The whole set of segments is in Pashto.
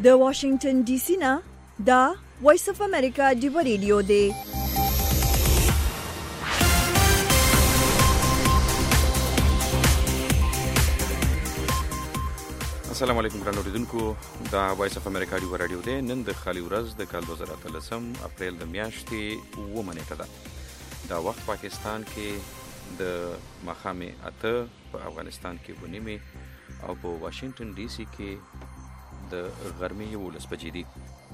د واشنگټن ډي سي نه دا وایس اف امریکا دی ریډیو دی. السلام علیکم ګران اوریدونکو، دا وایس اف امریکا دی ریډیو دی. نن د خالي ورځ د کال 2013 اپریل د میاشتې 9 نیټه ده. دا وخت پاکستان کې د ماښامې 8 په افغانستان کې 9 او په واشنگټن ډي سي کې د غرمې 11 بجې دي.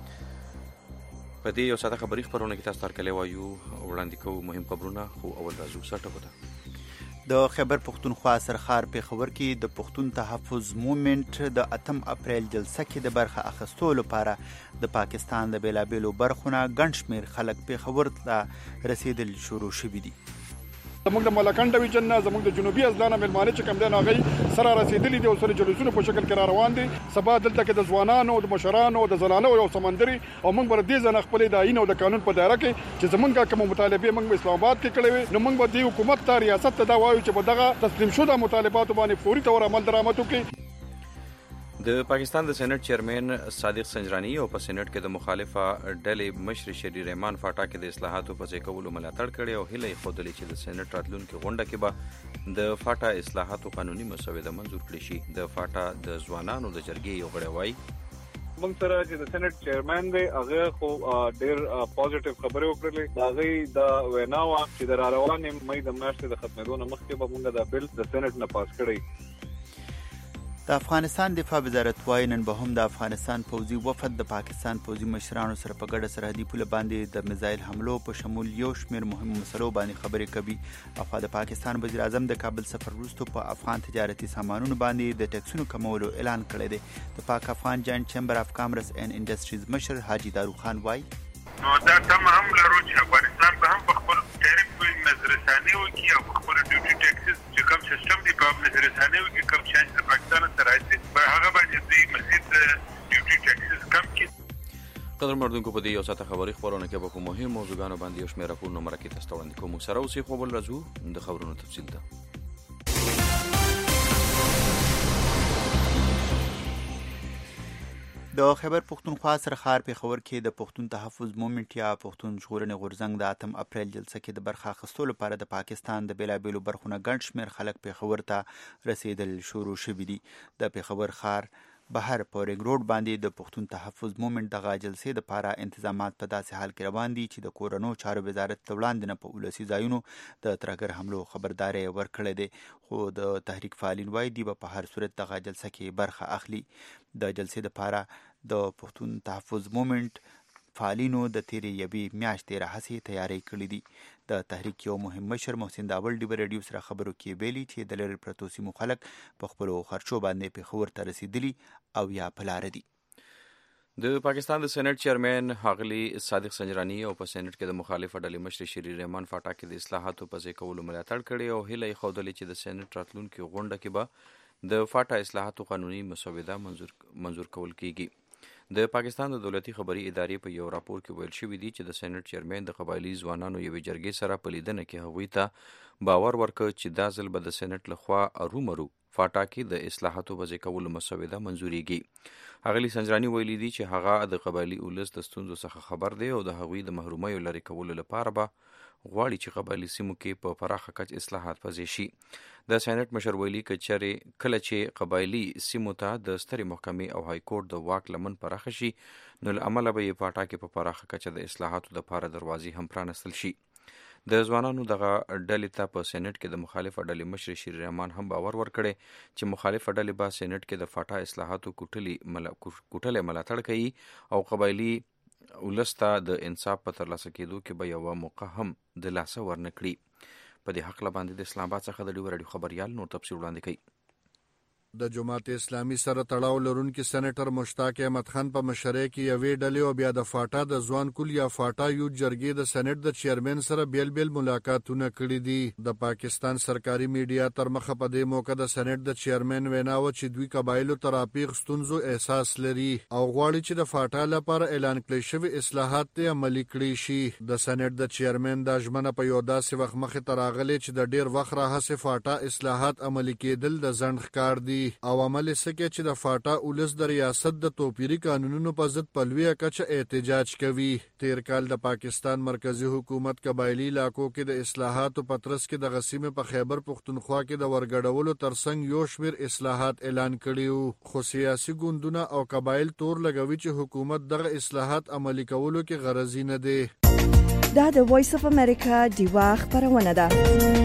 په دې یو ساده خبري خبرونه کې تاسو ته کله وایو وړاندې کوو مهم خبرونه، خو اول راځو سټه ده. د خیبر پختونخوا سرخار پیښور کې د پښتون تحفظ موومېنټ د 8 اپریل جلسه کې د برخه اخیستو لپاره د پاکستان د بیلابیلو برخونه ګڼ شمېر خلک پیښور ته رسیدل شروع شوي دي. زموږ د ملکان ډویژن نه زموږ د جنوبي ازلانه ملمانه چې کوم دی هغه سره رسیدلي دي او سره جلوسونه په شکل کې را روان دي. سبا دلته کې د ځوانانو او د مشرانو او د زنانو او سمندري او موږ بر دې ځنه خپل د آئین او د قانون په دایره کې چې زموږ کوم مطالبه موږ اسلام آباد کې کړې وي، نو موږ به د حکومت ته ریاست ته دا وایو چې په دغه تسلیم شوه مطالبات باندې فوري تور عمل درآمد وکړي. د پاکستان د سېنات چیرمن صادق سنجرانی او په سېنات کې د مخالفه ډلې مشر شری رحمان فاټا کې د اصلاحاتو په ځای کولو ملاتړ کړي او هیله یې ښودلې چې د سېنات راتلونکي غونډه کې به د فاټا اصلاحاتو قانوني مسوده منظور کړي شي. د فاټا د ځوانانو د جرګې یو غړی وایي موږ سره چې د سېنات چیرمن دی هغه خو ډېر پوزټیو خبرې وکړلې. هغه د ویناوه چې د روانې مې د میاشتې د ختمېدو نه مخکې به موږ د بل د سېنات نه پاس کړی. د افغانستان دفاع وزارت وايي نن به هم د افغانستان پوځي وفد د پاکستان پوځي مشرانو سره په ګډه سرحدي پوله باندې د میزایل حملو په شمول یو شمېر مهمو مسلو باندې خبرې کوي. اخوا د پاکستان وزیر اعظم د کابل سفر وروسته په افغان تجارتي سامانونو باندې د ټکسونو کمولو اعلان کړی دی. د پاک افغان جاینټ چیمبر اف کامرس اینډ انډسټریز مشر حاجي دارو خان وايي نو دا تم هم لرو چې افغانستان به هم په خپل ټریف نظرثاني وکړي او په خپل ډیوټي ټیکسز چې کوم سیستم دی په نظرثاني وکړي کوم چې د پاکستان سره راځي په هغه باندې د مزید ډیوټي ټیکسز کم کړي. قدر مردونکو په دې یو ساعته خبري خبرونه کې به په مهم موضوعګانو باندې یو شمېر راپورونه مرکې تاسو ته وړاندې کوو. سره اوسئ خو بل راځو د خبرونو تفصیل ته. د خیبر پختونخوا سرخار پیښور کې د پښتون تحفظ موومېنټ یا پښتون ژغورنې غورځنګ د 8 اپریل جلسه کې د برخه اخیستو لپاره د پاکستان د بیلابیلو برخونه ګڼ شمېر خلک پیښور ته رسیدل شروع شوي دي. د پیښور ښار بهر په رنګ روډ باندې د پښتون تحفظ موومېنټ دغه جلسې دپاره انتظامات په داسې حال کې روان دي چې د کورنو چارو وزارت ته وړاندې نه په ولسي ځایونو د ترهګر حملو خبرداری ورکړی دی، خو د تحریک فعالین وایي دوی به په هر صورت دغه جلسه کې برخه اخلي. د جلسې دپاره د پښتون تحفظ موومېنټ فعالینو د تیرې یوې میاشتې راهیسې تیاری کړې دي. د تحریک یو مهم مشر محسن داول ډیبر ریډیو سره خبرو کې ویلي چې د لرې پرتو سیمو خلک په خپلو خرچو باندې پیښور ته رسیدلي او یا په لاره دي. د پاکستان د سېنات چیرمن ښاغلي صادق سنجرانی او په سېنات کې د مخالفه ډلې مشر شری رحمان فاټا کې د اصلاحاتو په ځای کولو ملاتړ کړي او هیله یې ښودلې چې د سېنات راتلونکي غونډه کې به د فاټا اصلاحاتو قانوني مسوده منظور کول کیږي. د پاکستان د دولتي خبري ادارې په یو راپور کې ویل شوی دی چې د سېنات چیرمن د قبایلي ځوانانو یوې جرګې سره په لیدنه کې هغوی ته باور ورکړ چې دا ځل به د سېنات لخوا ارومرو فاټا کې د اصلاحاتو په ځای کولو مسوده منظوریږي. ښاغلي سنجرانی ویلي دي چې هغه د قبایلي اولس د ستونزو څخه خبر دی او د هغوی د محرومیو لرې کولو لپاره به غواړي چې قبایلي سیمو کې په پراخه کچ اصلاحات پزې شي. د سېنات مشر ویلي کله چې قبایلي سیمو ته د سترې محکمې او های کورټ د واک لمن پراخه شي نو له امله به یې فاټا کې په پراخه کچه د اصلاحاتو لپاره دروازې هم پرانستل شي. د ځوانانو دغه ډلې ته په سېنات کې د مخالفه ډلې مشر شری رحمان هم باور ورکړی چې مخالفه ډلې به سېنات کې د فاټا اصلاحاتو کوټلې ملاتړ کوي او قبایلي ولس ته د انصاف په ترلاسه کېدو کې به یوه موقع هم د لاسه ورنه کړي. په دې حق باندې د اسلام آباد څخه د ډیو راډیو خبریال نور تفصیل وړاندې کوي. د جماعت اسلامي سره تړاو لرونکي سېنیټر مشتاق احمد خان په مشرۍ کې یوې ډلې او بیا د فاټا د ځوان کول یا فاټا یو جرګې د سېنیټ د چیرمن سره بیل ملاقاتونه کړي دي. د پاکستان سرکاري میډیا تر مخه په دې موقع د سېنیټ د چیرمن ویناوه چې دوی قبایلو ترافیق ستونزو احساس لري او غواړي چې د فاټا لپاره اعلان کړي شوی اصلاحات عملي کړي شي. د سېنیټ د چیرمن د ژمنه په یو داسې وخت مخې ته راغلي چې د ډیر وخت راهیسې فاټا اصلاحات عملي کېدل د ځنډ ښکار دي. او عمل سکه چې د فاټا اولس د ریاست د توپیری قانونونو په ضد په لویه کچه احتجاج کوي. تیر کال د پاکستان مرکزی حکومت قبایلی علاقو کې د اصلاحاتو په ترڅ کې د غسیمه په خیبر پختونخوا کې د ورګډولو ترڅنګ یو شمیر اصلاحات اعلان کړي خو سیاسي ګوندونه او قبایل تور لګوي چې حکومت دغه اصلاحات عملي کولو کې غرضی نه دی. دا د وایس اف امریکا دیوا خبرونه ده.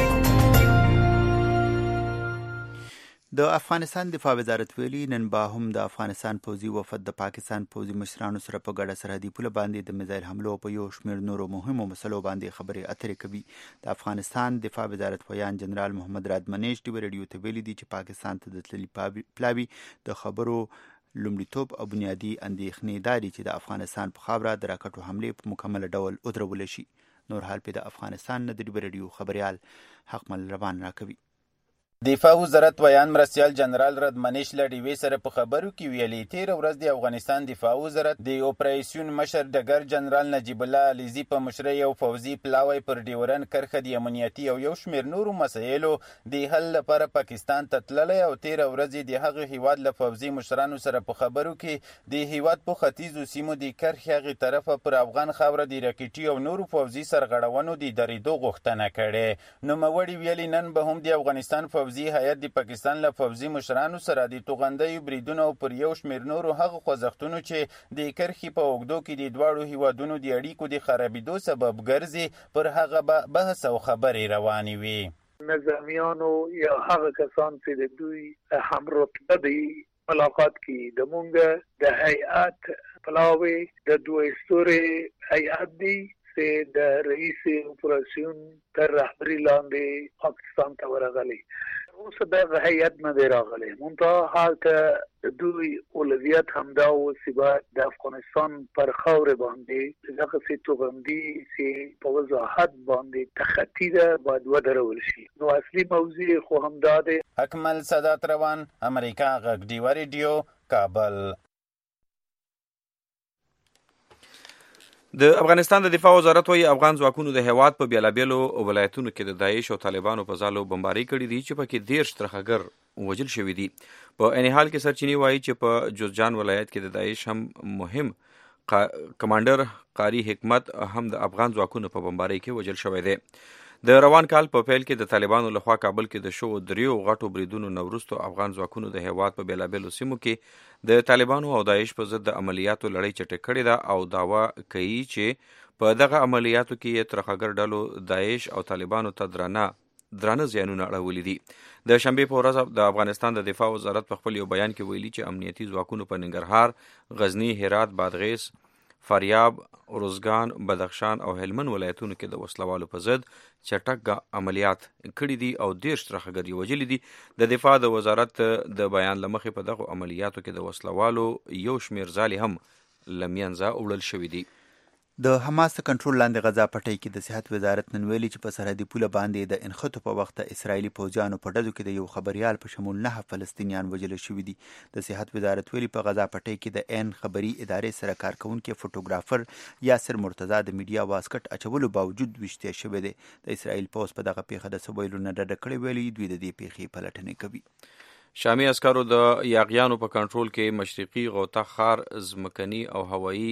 د افغانستان دفاع وزارت ویلي نن به هم د افغانستان پوځي وفد د پاکستان پوځي مشرانو سره په ګډه سرحدي پوله باندې د میزایل حملو په یو شمېر نورو مهمو مسلو باندې خبرې اترې کوي. د افغانستان دفاع وزارت ویان جنرال محمد راد منیش ډیوی رادیو ته ویلي دي چې پاکستان ته د تللي پلاوي د خبرو لومړیتوب او بنیادي اندېښنې دا دي چې د افغانستان په خاوره د راکټو حملې په مکمل ډول ودرول شي. نور حال په د افغانستان نه د ډیوی رادیو خبريال حقمل روان راکوي. دفاع وزارت ویان مرستیال جنرال ردمنیش له ډیوی سره په خبرو کې ویلي تیر ورځ د افغانستان دفاع وزارت د اپریشن مشر ډګر جنرال نجیب الله علیزی په مشرۍ یو فوزي پلاوی پر ډیورن کرښه د امنیتي او یو شمېر نورو مسایلو د حل لپاره پاکستان ته تللی او تیر ورځ د هغه هیواد له فوزي مشرانو سره په خبرو کې د هیواد په ختیځو سیمو د کرښې هغې طرفه پر افغان خاوره د راکټي او نورو فوزي سرغړونو د درېدو غوښتنه کړې. نوموړي ویلي نن به هم د افغانستان فوزي هیات د پاکستان له فوزي مشرانو سره د توغندیو بریدونو پر یو شمېر نورو هغو خوځښتونو چې د کرښې په اوږدو کې د دواړو هیوادونو د اړیکو د خرابېدو سبب ګرځي پر هغه بحث او خبرې روانې وي. نظامیانو یا هغه کسان چې د دوی هم رتبه دی ملاقات کې د مونږ د هیئت پلاوی د دوه ستوري هیئت دی چې د رئیس اپریشن تر رهبری لاندې پاکستان ته ورغلی. اوس د هیئت نه دی راغلی. منتها حال ته دوی اولویت همدا و چې د افغانستان پر خاوره باندې دغه څه توغندي چې په وضاحت باندې تخطی ده باید ودرول شي. نو اصلي موضوع خو همدا دی. اکمل سادات روان، امریکا غږ ډیوه رادیو، کابل. د افغانستان د دفاع وزارت وايي افغان ځواکونو د هیواد په بیلابیلو ولایتونو کې د داعش او طالبانو په ځالو بمباري کړي دي چې پکې 13 ترخګر وژل شوي دي. په عین حال کې سرچینې وایي چې په جوزجان ولایت کې د داعش هم مهم کمانډر قاری حکمت هم د افغان ځواکونو په بمباري کې وژل شوی دی. د روان کال په پیل کې د طالبانو لخوا کابل کې د شو دریو غټو بریدونو نورستو افغان ځواکونو د هیواد په بیلابیلو سیمو کې د طالبانو او داعش په ضد د عملیاتو لړۍ چټک کړې ده او داوا کوي چې په دغه عملیاتو کې ترخګر ډلو داعش او طالبانو ته درانه زیانونه اړولي دي. د شنبې په ورځ د افغانستان د دفاع وزارت په خپل یو بیان کې ویلي چې امنیتي ځواکونو په ننګرهار، غزنی، هرات، بادغیس، فاریاب، روزګان، بدخشان او هلمند ولایتونو کې د وسلوالو په ضد چټک عملیات کړي دي او 13 ترخګر یې وژلي دي. د دفاع د وزارت د بیان له مخې په دغو عملیاتو کې د وسلوالو یو شمېر ځالې هم له منځه وړل شوي دي. د حماس کنټرول لاندې غزا پټۍ کې د صحت وزارت نن ویلي چې په سرحدي پوله باندې د انخطو په وخت د اسرایلي پوځیانو په ډزو کې د یو خبريال په شمول 9 فلسطینیان وژل شوي دي. د صحت وزارت ویلي په غزا پټۍ کې د عین خبري ادارې سره کارکونکي فوټوګرافر یاسر مرتضی د میډیا واسکټ اچولو باوجود وشته شوی دی. د اسرایل پوځ په دغه پیښه د سویلو نه ډډه کړې ویلي دوی د دې پیښې پلټنې کوي. شامي عسکرو د یاغیانو په کنټرول کې مشرقي غوطه خار ځمکني او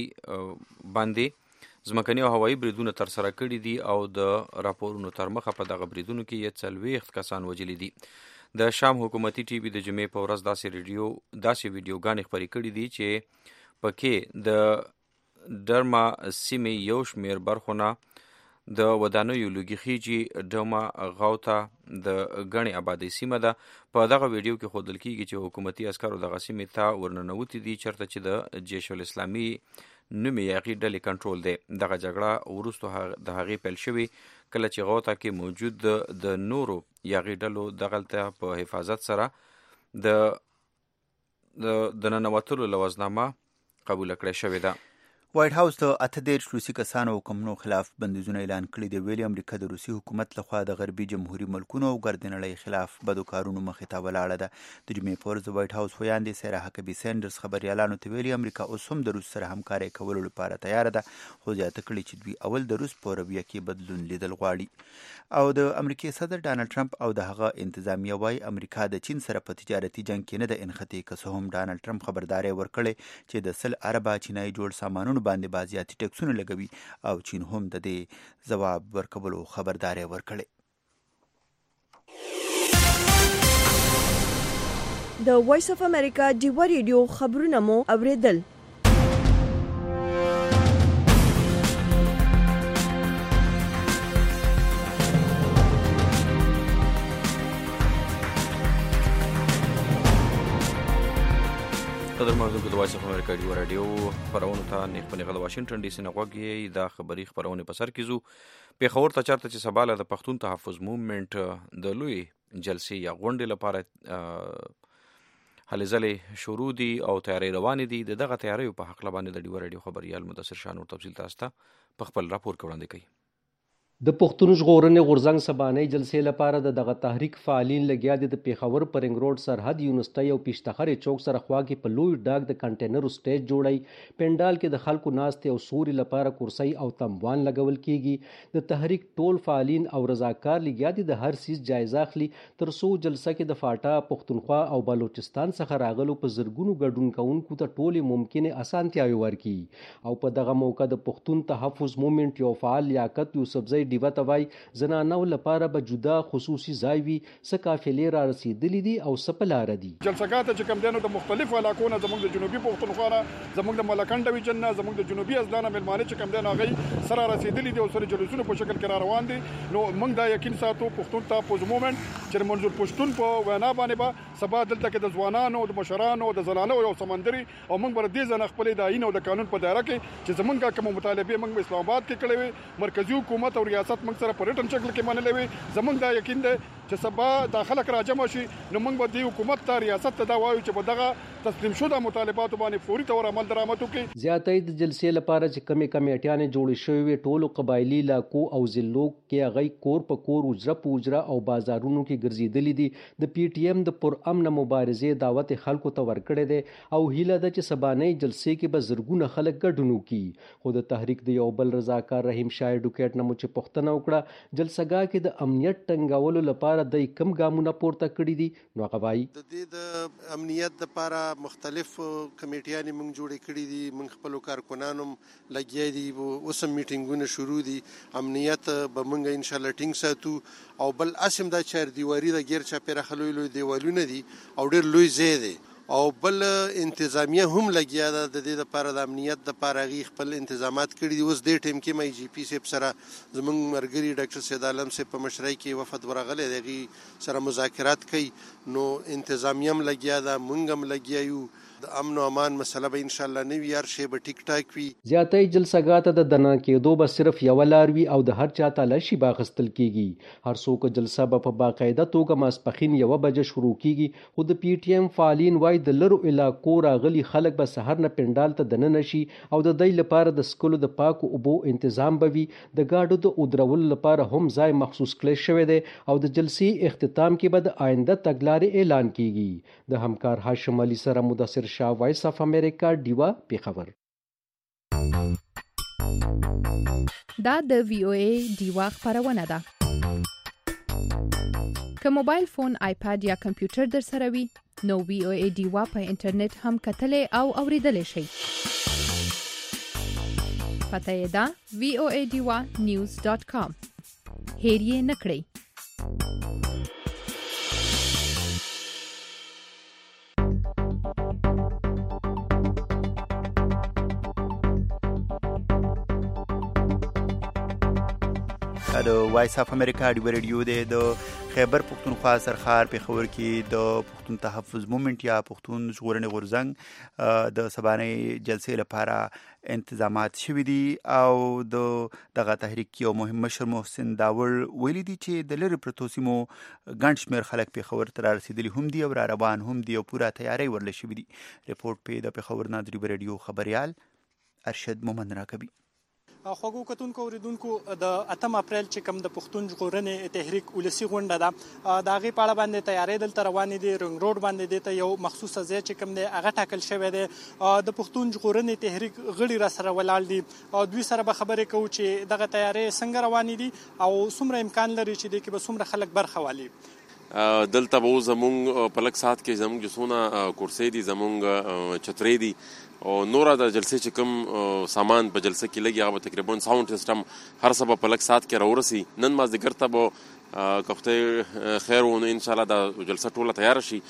هوایي بریدونه تر سره کړي دي او د راپورونو تر مخه په دغه بریدونو کې 40 کسان وژلي دي. د شام حکومتي ټي وي د جمعې په ورځ داسې ویډیوګانې خپرې کړي دي چې پکې د ډرما سیمې یو شمېر برخونه د ودانیو لوګي خيجي ډما غوطه د غني آبادی سیمه ده. په دغه ویډیو کې ښودل کیږي چې حکومتي عسکرو دغه سیمې ته ورننوتي دي چرته چې د جیش الاسلامي نومي یاغي ډلې کنټرول دی. دغه جګړه وروسته د هغې پیل شوې کله چې غوطه کې موجود د نورو یاغي ډلو دغلته په حفاظت سره د ننوتلو لوزنامه قبول کړې شوې ده. وایټ هاوس د 18 روسي کسانو حکمونو خلاف بندیزونه اعلان کړي دي. ویلي امریکا د روسي حکومت لخوا د غربي جمهوریت ملکونو او ګردنړۍ خلاف بدو کارونو مخې ته ولاړه ده. د جمعې په ورځ د وایټ هاوس ویاندې سیرا هکبي سینډرز خبريالانو ته ویلي امریکا اوس هم د روس سره همکاري کولو لپاره تیار ده، خو زیاته کړي چې دوی اول د روس په رویه کې بدلون لیدل غواړي. او د امریکای صدر ډانلډ ټرمپ او د هغه انتظامیه وايي امریکا د چین سره په تجارتي جنگ کې نه ده انختی، که څه هم ډانلډ ټرمپ خبرداري ورکړي چې د 100 اربه چینایي جوړ سامانونو باندې بازياتي ټکسونه لګوي او چین هم د دې ځواب ورکولو خبرداري ورکړي. د وایس اف امریکا ډیوا ریډیو خبرونه مو اوریدل. قدر مردم د وایس اف امریکا ډیوا رادیو خبرونه ته نیخ د واشنگټن ډي سي نه غوږی دا خبری خبرونه په سر کیزو. پیښور ته چارته چې سباله د پښتون تحفظ موومېنټ د لوی جلسې یا غونډې لپاره هلې ځلې شروع دي او تیاری روانې دي. دغه تیاریو په حق باندې د ډیوا رادیو خبريال مدثر شانور تفصیل تاسو ته په خپل راپور کې وړاندې کوي. د پښتون ژغورنې غورځنګ سبانۍ جلسې لپاره دغه تحریک فعالین لګیا دي. د پیښور پر رنګ روډ سرحد یونیورسيټي او پیشتخرې چوک سره خوا کې په لوی ډاګ د کنټینرو سټیج جوړی. پندال کې د خلکو ناستې او سوري لپاره کرسۍ او تموان لګول کیږي. د تحریک ټول فعالین او رضاکار لګیا دي د هر سیس جایزه اخلي تر څو جلسه کې د فاټا، پښتونخوا او بلوچستان څخه راغلو په زرګونو ګډون کوونکو ته ټولې ممکنه اسانتیاوي ورکړي. او په دغه موقع د پښتون تحفظ موومېنټ یو فعال لیاقت یوسفزی ډیوه ته وایي زنانو لپاره به جدا خصوصي ځای وي، څه قافلې را رسیدلې دي او څه په لاره دي. جلسګات چې کوم دینو د مختلفو علاقو نه زموږ د جنوبي پښتونخوا نه، زموږ د ملکن ډویژن نه، زموږ د جنوبي ازلانه ملمانه چې کوم دینو هغه سره رسیدلې دي او سره جلوسونه په شکل کې را روان دي. نو موږ دا یقین ساتو پښتون تحفظ موومېنټ چې منظور پښتون په وینا باندې به سبا دلته کې د ځوانانو، د مشرانو، د زنانو او سمندري او موږ بر دې ځنه خپل د آئین او د قانون په دایره کې چې زمونږه کوم مطالبه موږ اسلام آباد کې کړې وي، مرکزی حکومت او ریاست موږ سره په ریټن شکل کې منلې وي. زمونږ دا یقین دی چې سبا داخله راجم شي نو موږ به د حکومت ته ریاست ته دا وایو چې په دغه تسلیم شوه مطالبات باندې فوري تور عمل درآمد وکړي. زیاتې د جلسې لپاره چې کمیټیانې جوړې شوې وي ټولو قبایلی علاقو او ضلعو کې هغه کور په کور، اجره په اجره او بازارونو کې ګرځېدلې دي. د پی ټی ایم د پر امن مبارزې دعوت خلکو ته ورکړی دی او هیله ده چې سبانۍ جلسې کې به زرګونه خلک ګډون وکړي. خو د تحریک د یو بل رضاکار رحیم شاه ایډوکیټ نه مو چې پوښتنه وکړه جلسګاه کې د امنیت ټینګولو لپاره د کم ګامونه پورته کړي دي، نو هغه وایي د دې د امنیت لپاره مختلف کمیټیانې موږ جوړې کړي دي، موږ خپل کارکونانو لګیا دي، اوس هم میټینګونه شروع دي. امنیت به موږ ان شاء الله ټینګ ساتو. او بل اسم دا چار دیواری د غیر چاپیره خلوی لوی دیوالونه دي او ډېر لوی ځای دی. او بل انتظامیه هم لګیا ده د دې لپاره د امنیت لپاره غي خپل انتظامات کړي دي. اوس دې ټیم کې مې جی پی سیب سره زمونږ مرګري ډاکټر سید عالم سیب په مشرۍ کې وفد ورغلی دی، سره مذاکرات کوي. نو انتظامیه هم لګیا ده، مونږ هم لګیا یو. د امن او امان مسله به ان شاء الله نوی یار شی به ټیک ټاک وي. زیاتې جلسګات د دنا کېدو به صرف یو لار وي او د هر چا تلاشي باغستل کیږي. هر څوک جلسه به په باقاعده توګه ماسپخین 1 بجې شروع کیږي. خو د پی ټی ایم فعالین وای د لرو علاقو راغلي خلک به سحر نه پندال ته دننه شي او د دې لپاره د سکولو د پاکو اوبو تنظیم به وي. د گاډو د اودرولو لپاره هم ځای مخصوص کړی شوی دی او د جلسې اختتام کې به د آینده تګلارې اعلان کیږي. د همکار هاشم علي سره مدثر شاه، وایس اف امریکا ډیوا پیښور. دا د وی او ای ډیوا خبرونه ده. که موبایل فون، آیپاد یا کمپیوټر در سره وي نو وی او ای ډیوا په انټرنیټ هم کتلې او اوریدلې شي. پته یې ده voadiwa.news.com. هیر یې نکړئ. د وایس اف امریکا ډیوا ریډیو د خیبر پښتونخوا سرخار پیښور کې د پښتون تحفظ موومېنټ یا پښتون ژغورنې غورځنګ د سبانۍ جلسې لپاره انتظامات شوي دي. او دغه تحریک یو مهم مشر محسن داور ویلي دي چې د لرې پرتو سیمو ګڼ شمېر خلک پیښور ته را رسېدلي هم دي او را روان هم دي او پوره تیاری ورله شوي دي. رپورټ په د پیښور نه د ډیوا ریډیو خبریال ارشد مومند راکوي. خوږو کتونکو اوریدونکو د 8 اپریل چې کوم د پښتون ژغورنې تحریک ولسی غونډه ده د هغې په اړه باندې تیاری دلته روانې دي. رنګ روډ باندې دې ته یو مخصوصه ځای چې کوم دی هغه ټاکل شوی دی. د پښتون ژغورنې تحریک غړي را سره ولاړ دي. دوی سره به خبرې کوو چې دغه تیاری څنګه روانې دي او څومره امکان لري چې دې کې به څومره خلک برخه والي. دلته به زمونږ په لږ ساعت کې زمونږ چې څونه کورسۍ دي زمونږ چترې دي او نوره د جلسې چې کوم سامان په جلسه کې لګي هغه به تقریبا ساوند سیسټم هر څه به په لږ ساعت کې راورسي. نن مازدیګر ته به که خدای خیر و نو انشاءالله د جلسه ټوله تیاره شي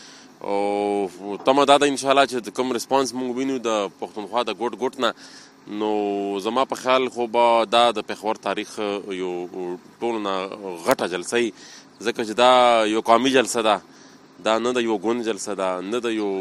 او تمه دا ده انشاءالله چې کوم ریسپانس موږ وینو د پښتونخوا د ګوټ نه نو زما په خیال خو به دا د پېښور تاریخ یو ټولو نه غټه جلسه وي ځکه چې دا یو قومي جلسه ده، دا نه د یو ګوند جلسه ده، نه د یو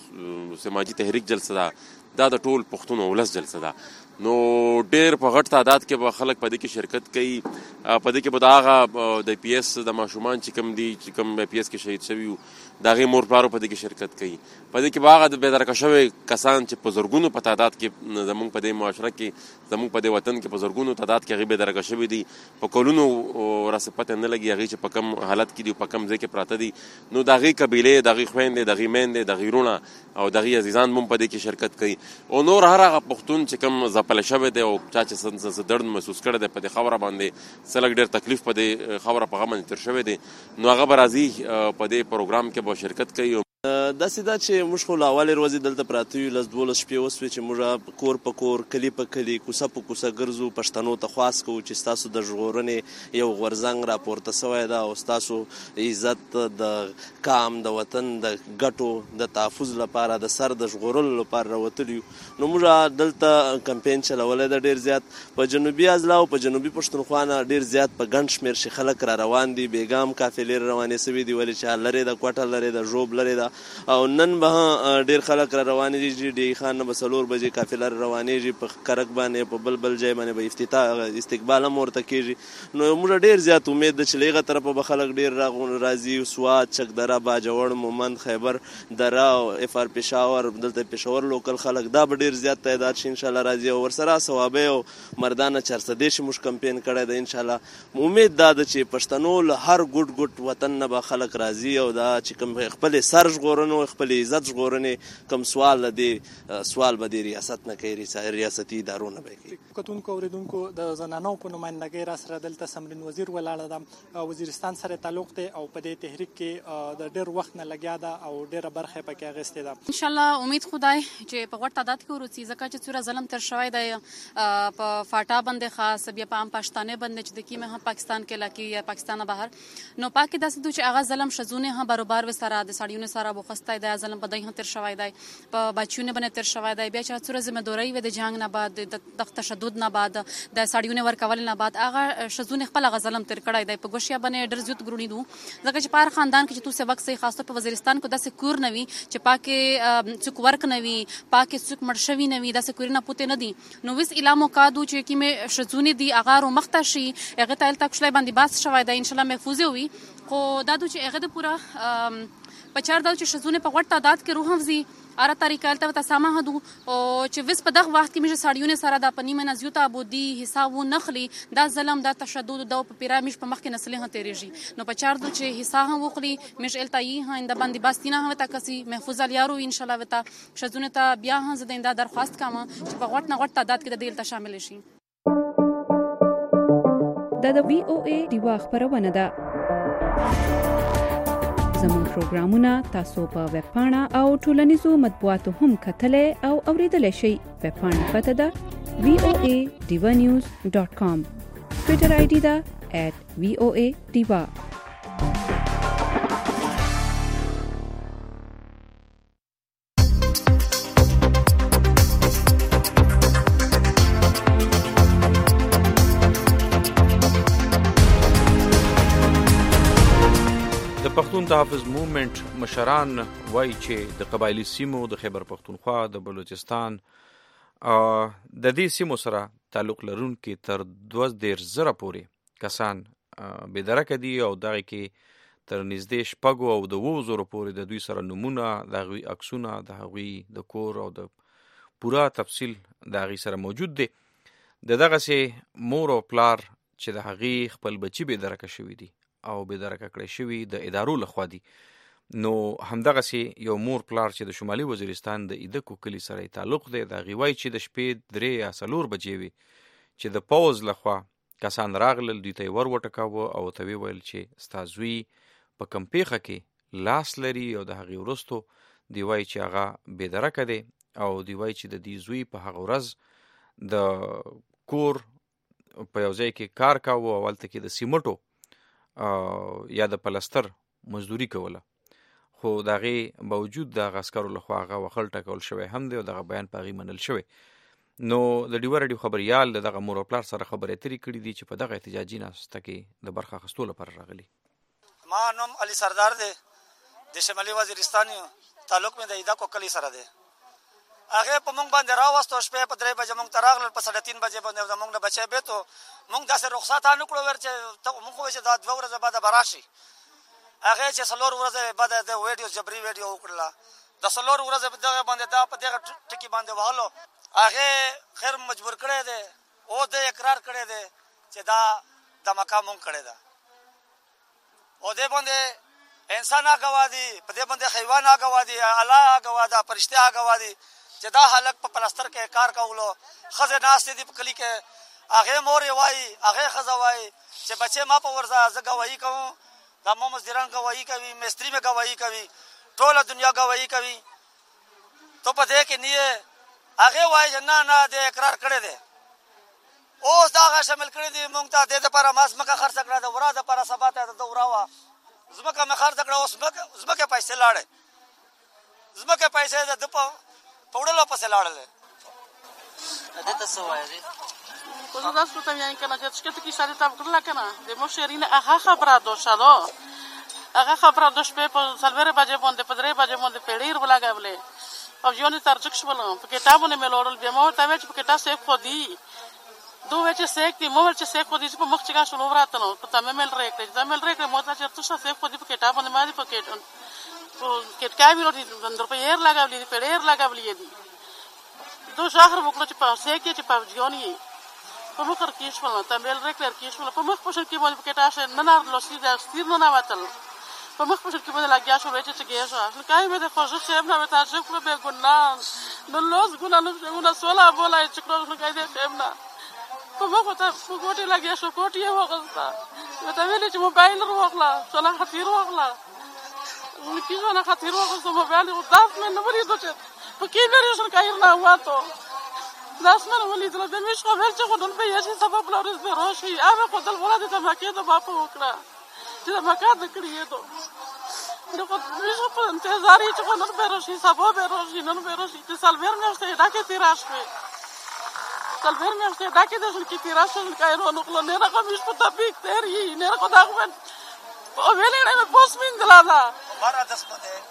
سماجي تحریک جلسه ده، دا د ټول پښتون ولس جلسه ده. نو ډېر په غټ تعداد کې به خلک په دې کې شرکت کوي. په دې کې به د هغه د پی ایس د ماشومان چې کوم دي چې کوم پی ایس کې شهید شوي وو د هغې مور پلارو په دې کې شرکت کوي. په دې کې به هغه د بېدرکه شوي کسان چې په زرګونو په تعداد کې زموږ په دې معاشره کې زموږ په دې وطن کې په زرګونو تعداد کې هغې بېدرکه شوي دي، په کلونو راسې پته نه لګي هغې چې په کوم حالت کې دي په کوم ځای کې پراته دي. نو د هغې قبیلې، د هغې خویندې، د هغې میندې، د هغې وروڼه او د هغې عزیزان هم په دې کې شرکت کوي. او نور هر هغه پښتون چې کوم ځپلی شوی دی او چا چې څه درد محسوس کړی دی په دې خبره باندې څه لږ ډېر تکلیف په دې خبره په هغه باندې تېر شوی دی، نو هغه به راځي په دې پروګرام کې به شرکت کوي. داسې ده چې موږ خو له اولې ورځې دلته پراته یو 12 شپې وسوې چې موږ کور په کور، کلي په کلي، کوڅه په کوڅه ګرځو، پښتنو ته خواست کوو چې ستاسو د ژغورنې یو غورځنګ راپورته سوی ده او ستاسو عزت د قام، د وطن د ګټو د تحفظ لپاره، د سر د ژغورلو لپاره راوتلي یو. نو موږ دلته کمپین چلولی ده ډېر زیات په جنوبي اضلاع او په جنوبي پښتونخوا نه ډېر زیات په ګڼ شمېر چې خلک را روان دي. بېګام قافلې روانې سوي دي ولې چې لرې ده، کوټه لرې ده، ژوب لرې ده. او نن به ډېر خلک را روانېږي. ډي خان نه به 4 بجې قافله روانېږي په کرک باندې، په بل ځای باندې به افتتاح استقبال هم ورته کېږي. نو موږ ډېر زیات امید ده چې له هغه طرفه به خلک ډېر راځي. سوات، چکدره، باجوړ، مومند، خیبر دره او اف آر پېښور، دلته پېښور لوکل خلک دا به ډېر زیات تعداد شي انشاءالله راځي. او ورسره ثوابۍ او مردانه چرسدې چې موږ کمپین کړی ده انشاءالله امید دا ده چې پښتنو له هر ګوټ وطن نه به خلک راځي او دا چې کوم خپل سر ژغورنو، خپل عزت ژغورنې کوم سوال دی سوال به د ریاست نه کوي، ریاستي ادارو نه به کوي. کتونکو اوریدونکو د زنانو په نمایندګۍ را سره دلته سمرین وزیر ولاړه ده. وزیرستان سره تعلق دی او په دې تحریک کې د ډېر وخت نه لګیا ده او ډېره برخه پکې اخیستې ده. انشاءالله امید خدای چې په غټ تعداد کې وروځي ځکه چې څومره ظلم تر شوی دی په فاټا باندې خاص، بیا په عام پښتانه باندې چې د کیمه هم پاکستان کې لاکي یا پاکستان بهر. نو پاکې داسې دوی چې هغه ظلم ښځونه هم برابر وسره د سړیونو سره بوخستی دی، ظلم په دوی هم تر شوی دی، په بچیونو باندې تر شوی دی. بیا چې څومره ذمهداري وي د جنګ نه بعد، د تشدد نه بعد، د سړیونو ورکول نه بعد هغه ښځونه خپل هغه ظلم تر کړی دی. په ګوشیا باندې ډېر زیات ګرونیدو ځکه چې په هر خاندان کې چې تو سبق صحیح خاص طور په وزیرستان کې داسې کور نه وي چې پاکې څوک ورک نه وي، پاکې څوک مړ شوي نه وي، داسې کورونه پوتې نه دي. نو وس اعلان وکړو چې کومې ښځونې دي هغه رومخته شي، هغې ته هلته کوشلی باندې بحث شوی دی انشاءالله محفوظ وي. خو دا دو چې هغه د پوره په چار دا چې ښځونې په غټ تعداد کې روح وځي اره طریقه هلته ورته سامه دو چې وس په دغه وخت کې موږ سړیونې سره دا په نیمه نه زیاته ابودي حساب ونخلي، دا ظلم، دا تشدد، دا په پیرا موږ په مخکې نسلې هم تېرېږي. نو په چار دو چې حساب هم وخلي موږ هلته یې هم د باندې باستینه هم ورته کسي محفوظ الیارو انشاءالله ورته ښځونې ته بیا هم زه د درخواست کوم چې په غټ نه غټ تعداد کې د دې هلته شامل شي. دا د VOA ډیوا خبرونه ده. زموږ پروګرامونه تاسو په ویب پاڼه او ټولنیزو مطبوعاتو هم کتلی او اوریدلی شئ. ویب پاڼه پته ده voadivanews.com. ټویټر آی ډي ده @voadiva. پښتون تحفظ موومنټ مشران وایي چې د قبایلی سیمو د خیبر پښتونخوا، د بلوچستان د دې سیمو سره تعلق لرونکي تر 20,000 پورې کسان بېدرکه دي او دغه کې تر نږدې 6 او د 20,000 پورې د دوی سره نمونه، د هغوی عکسونه، د هغوی د کور او د پوره تفصیل د هغې سره موجود دی. د دغسې مور او پلار چې د هغې خپل بچي بېدرکه شوي دي او بېدرکه کړی شوي د ادارو لخوا دي، نو همدغسې یو مور پلار چې د شمالي وزیرستان د ایدکو کلي سره یې تعلق دی، د هغې وایي چې د شپې 3 یا 4 بجې وي چې د پوځ لخوا کسان راغلل، دوی ته یې ور وټکاوه او ورته ویې ویل چې ستا زوی په کوم پیښه کې لاس لري، او د هغې وروستو دوی وایي چې هغه بېدرکه دی او دوی وایي چې د دې زوی په هغه ورځ د کور په یو ځای کې کار کاوه او هلته کې د سیمټو یا د پلستر مزدوري کوله، خو د هغې باوجود د هغه عسکرو لخوا هغه وخل ټکول شوی هم دی او دغه بیان په هغې منل شوی. نو د ډیوه راډیو خبریال د دغه مور او پلار سره خبرې اترې کړي دي چې په دغه احتجاجي ناسته کې د برخه اخیستو لپاره راغلي. ما نوم علي سردار دی، د شمالي وزیرستان تعلق مې د ایدکو کلي سره دی. هغې په موږ باندې راوستو، شپې په 3 بجې موږ ته راغلل، په 3:30 بجې باندې زموږ نه بچی بیت و. موږ داسې رخصت نه کړو ور چې موږ خو چې دا 2 ورځې بعده به راشي. هغې چې 4 ورځې بعده د ویډیو جبري ویډیو وکړله، د 4 ورځې دغه باندې دا په دغه ټکي باندې وهلو. هغې خیر مجبور کړی دی او د اقرار کړی دی چې دا دمکه مونږ کړې ده، او دې باندې انسان هغه دي، په دې باندې حیوان هغه دي، الله هغه ده، فرشته هغه دي چې دا هلک په پلستر کې کار کولو. ښځې ناستې دي په کلي کې، هغې مور یې وایي، هغې ښځه وایي چې بچې ما په ورځه زه ګواهي کوم، دا ما مزدوران ګواهي کوي، مستري مې ګواهي کوي، ټوله دنیا ګواهي کوي، تو په دې کې نه یې. هغې وایي چې نه دې اقرار کړی دی. اوس دا هغه شامل کړي دي مونږ ته دې دپاره ما ځمکه خرڅه کړه، د ورا دپاره سبا ته د ورا وه ځمکه مې خرڅه کړه، اوس ځمکې پیسې لاړې، ځمکې پیسې د ده په وړلو پسې لاړلې. دې ته څه وایې؟ خو زه داسې ورته وایم که نه چې شکایت کیسه دې ته وکړله که نه د مو شیرین هغه خبره دوشلو، هغه خبره د شپې په 4 بجې باندې په 3 بجې باندې په ډېر ولګولې او ژوند یې ترجیح شولو. په کتابونه مې لوړل، بیا ما ورته ویل چې په کتاب سیک خو دي، دو ویل چې سیک دي، ما ویل چې سیک خو دي چې په مخ چې کا شلو وراتنو په تمه مې لرې کړې، تمه مې لرې کړې، ما ته چې تو سیک خو دي په کتابونه ما دي په کټکا ویلو دي، 15 روپۍ ډېر لګولې دي، په ډېر لګولې دي. دو شهر وکړو چې په سیک چې په ژوند یې په مخ کې شول، تمه مې لرې کړې کې شول، په مخ پښه کې باندې په کټا شه نه لوسی دا ستیر نه واتل، په مخ پښه کې باندې لګیا شو چې ګیژه نو کای مې د خوښ شه نه وتا چې خپل به ګناه نو لوز ګنا نو سولا بولا چې کړو نو کای دې خیمنا په مخ ته کوټي لګیا شو، کوټي یې وغستا مته ویل چې موبایل وروغلا سولا خطیر وغلا نو کیږي نه خطیر وغستا موبایل او داس مې نه ورې دوچ په کې لري شو کای نه واتو داس مې ولې دل د مش خبر چې خدای په یاشي سبب لورز به راشي اوبه خدای ولادت ته مکه ته باپ وکړه چې مکه د کړی ته نو خو مې په انتظار چې خو نن به راشي سبا به راشي نن به راشي چې سالویر مې ته ډاکې تیراش په سالویر مې ته ډاکې د شل کې تیراش شل کایرو نو خو نه راغمش په تپیک تیری نه خو دا خو او ویلې نه پوس مين دلاله 12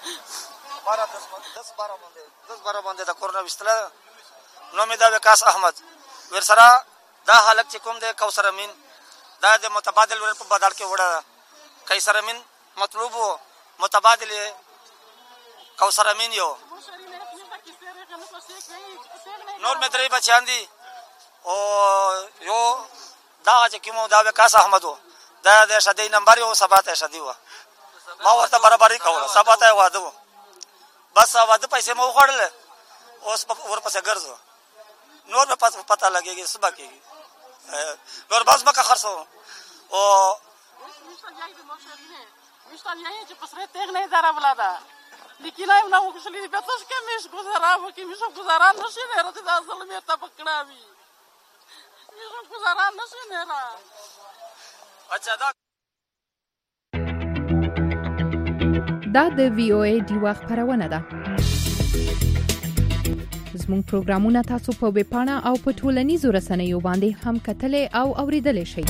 باندې د کورونه وستله نو مې دا وکاس احمد ورسره دا حالت چې کوم د کوثر امین دا د متبادل ور په بدل کې وړه قیصر امین مطلوب وو متبادل کوثر امین یو نور مې درې بچیان دي او یو دا چې کوم دا وکاس احمد وو دا د شدی نمبر یو سباته شدی وو ما ورته برابرۍ کوله سباته واده وو بس واده پیسې مو وخړل اوس ورپسې ګرځو نور به پته لګېږي صبح کېږي نور بس مکه خرڅو او مشتاق یې چې پسره تیغ نه داره ولاده لیکن ایم نو کښلې به تاسو کې مش گزارا وکي مش گزارا نشي نه راته د ظلم ته پکړاوي مش گزارا نشي نه را اچھا دا د وی او ای دی خبرونه ده زموږ پروګرامونه تاسو په ویب پاڼه او په ټولنیزو رسنیو باندې هم کتلې او اوریدلې شئ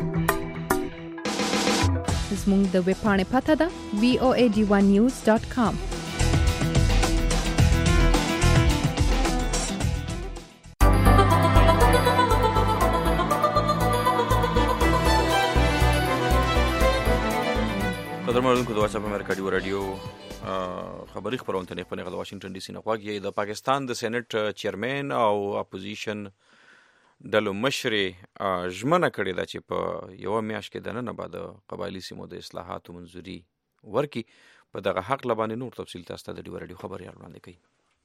زموږ د ویب پاڼې پته ده voad1news.com محترم اوریدونکو د واتساپ امریکا ډیو رادیو خبري خبرونه تنه په نغد واشنگټن ډي سي نه غواګي د پاکستان د سېنات چیرمن او اپوزیشن ډلو مشري ژمنه کړې ده چې په یو میاشت کې د نن بعد قبایلی سیمو د اصلاحاتو منځوري ورکي په دغه حق لبانې نور تفصیل تاسو ته د ډیو رادیو خبري وړاندې کوي.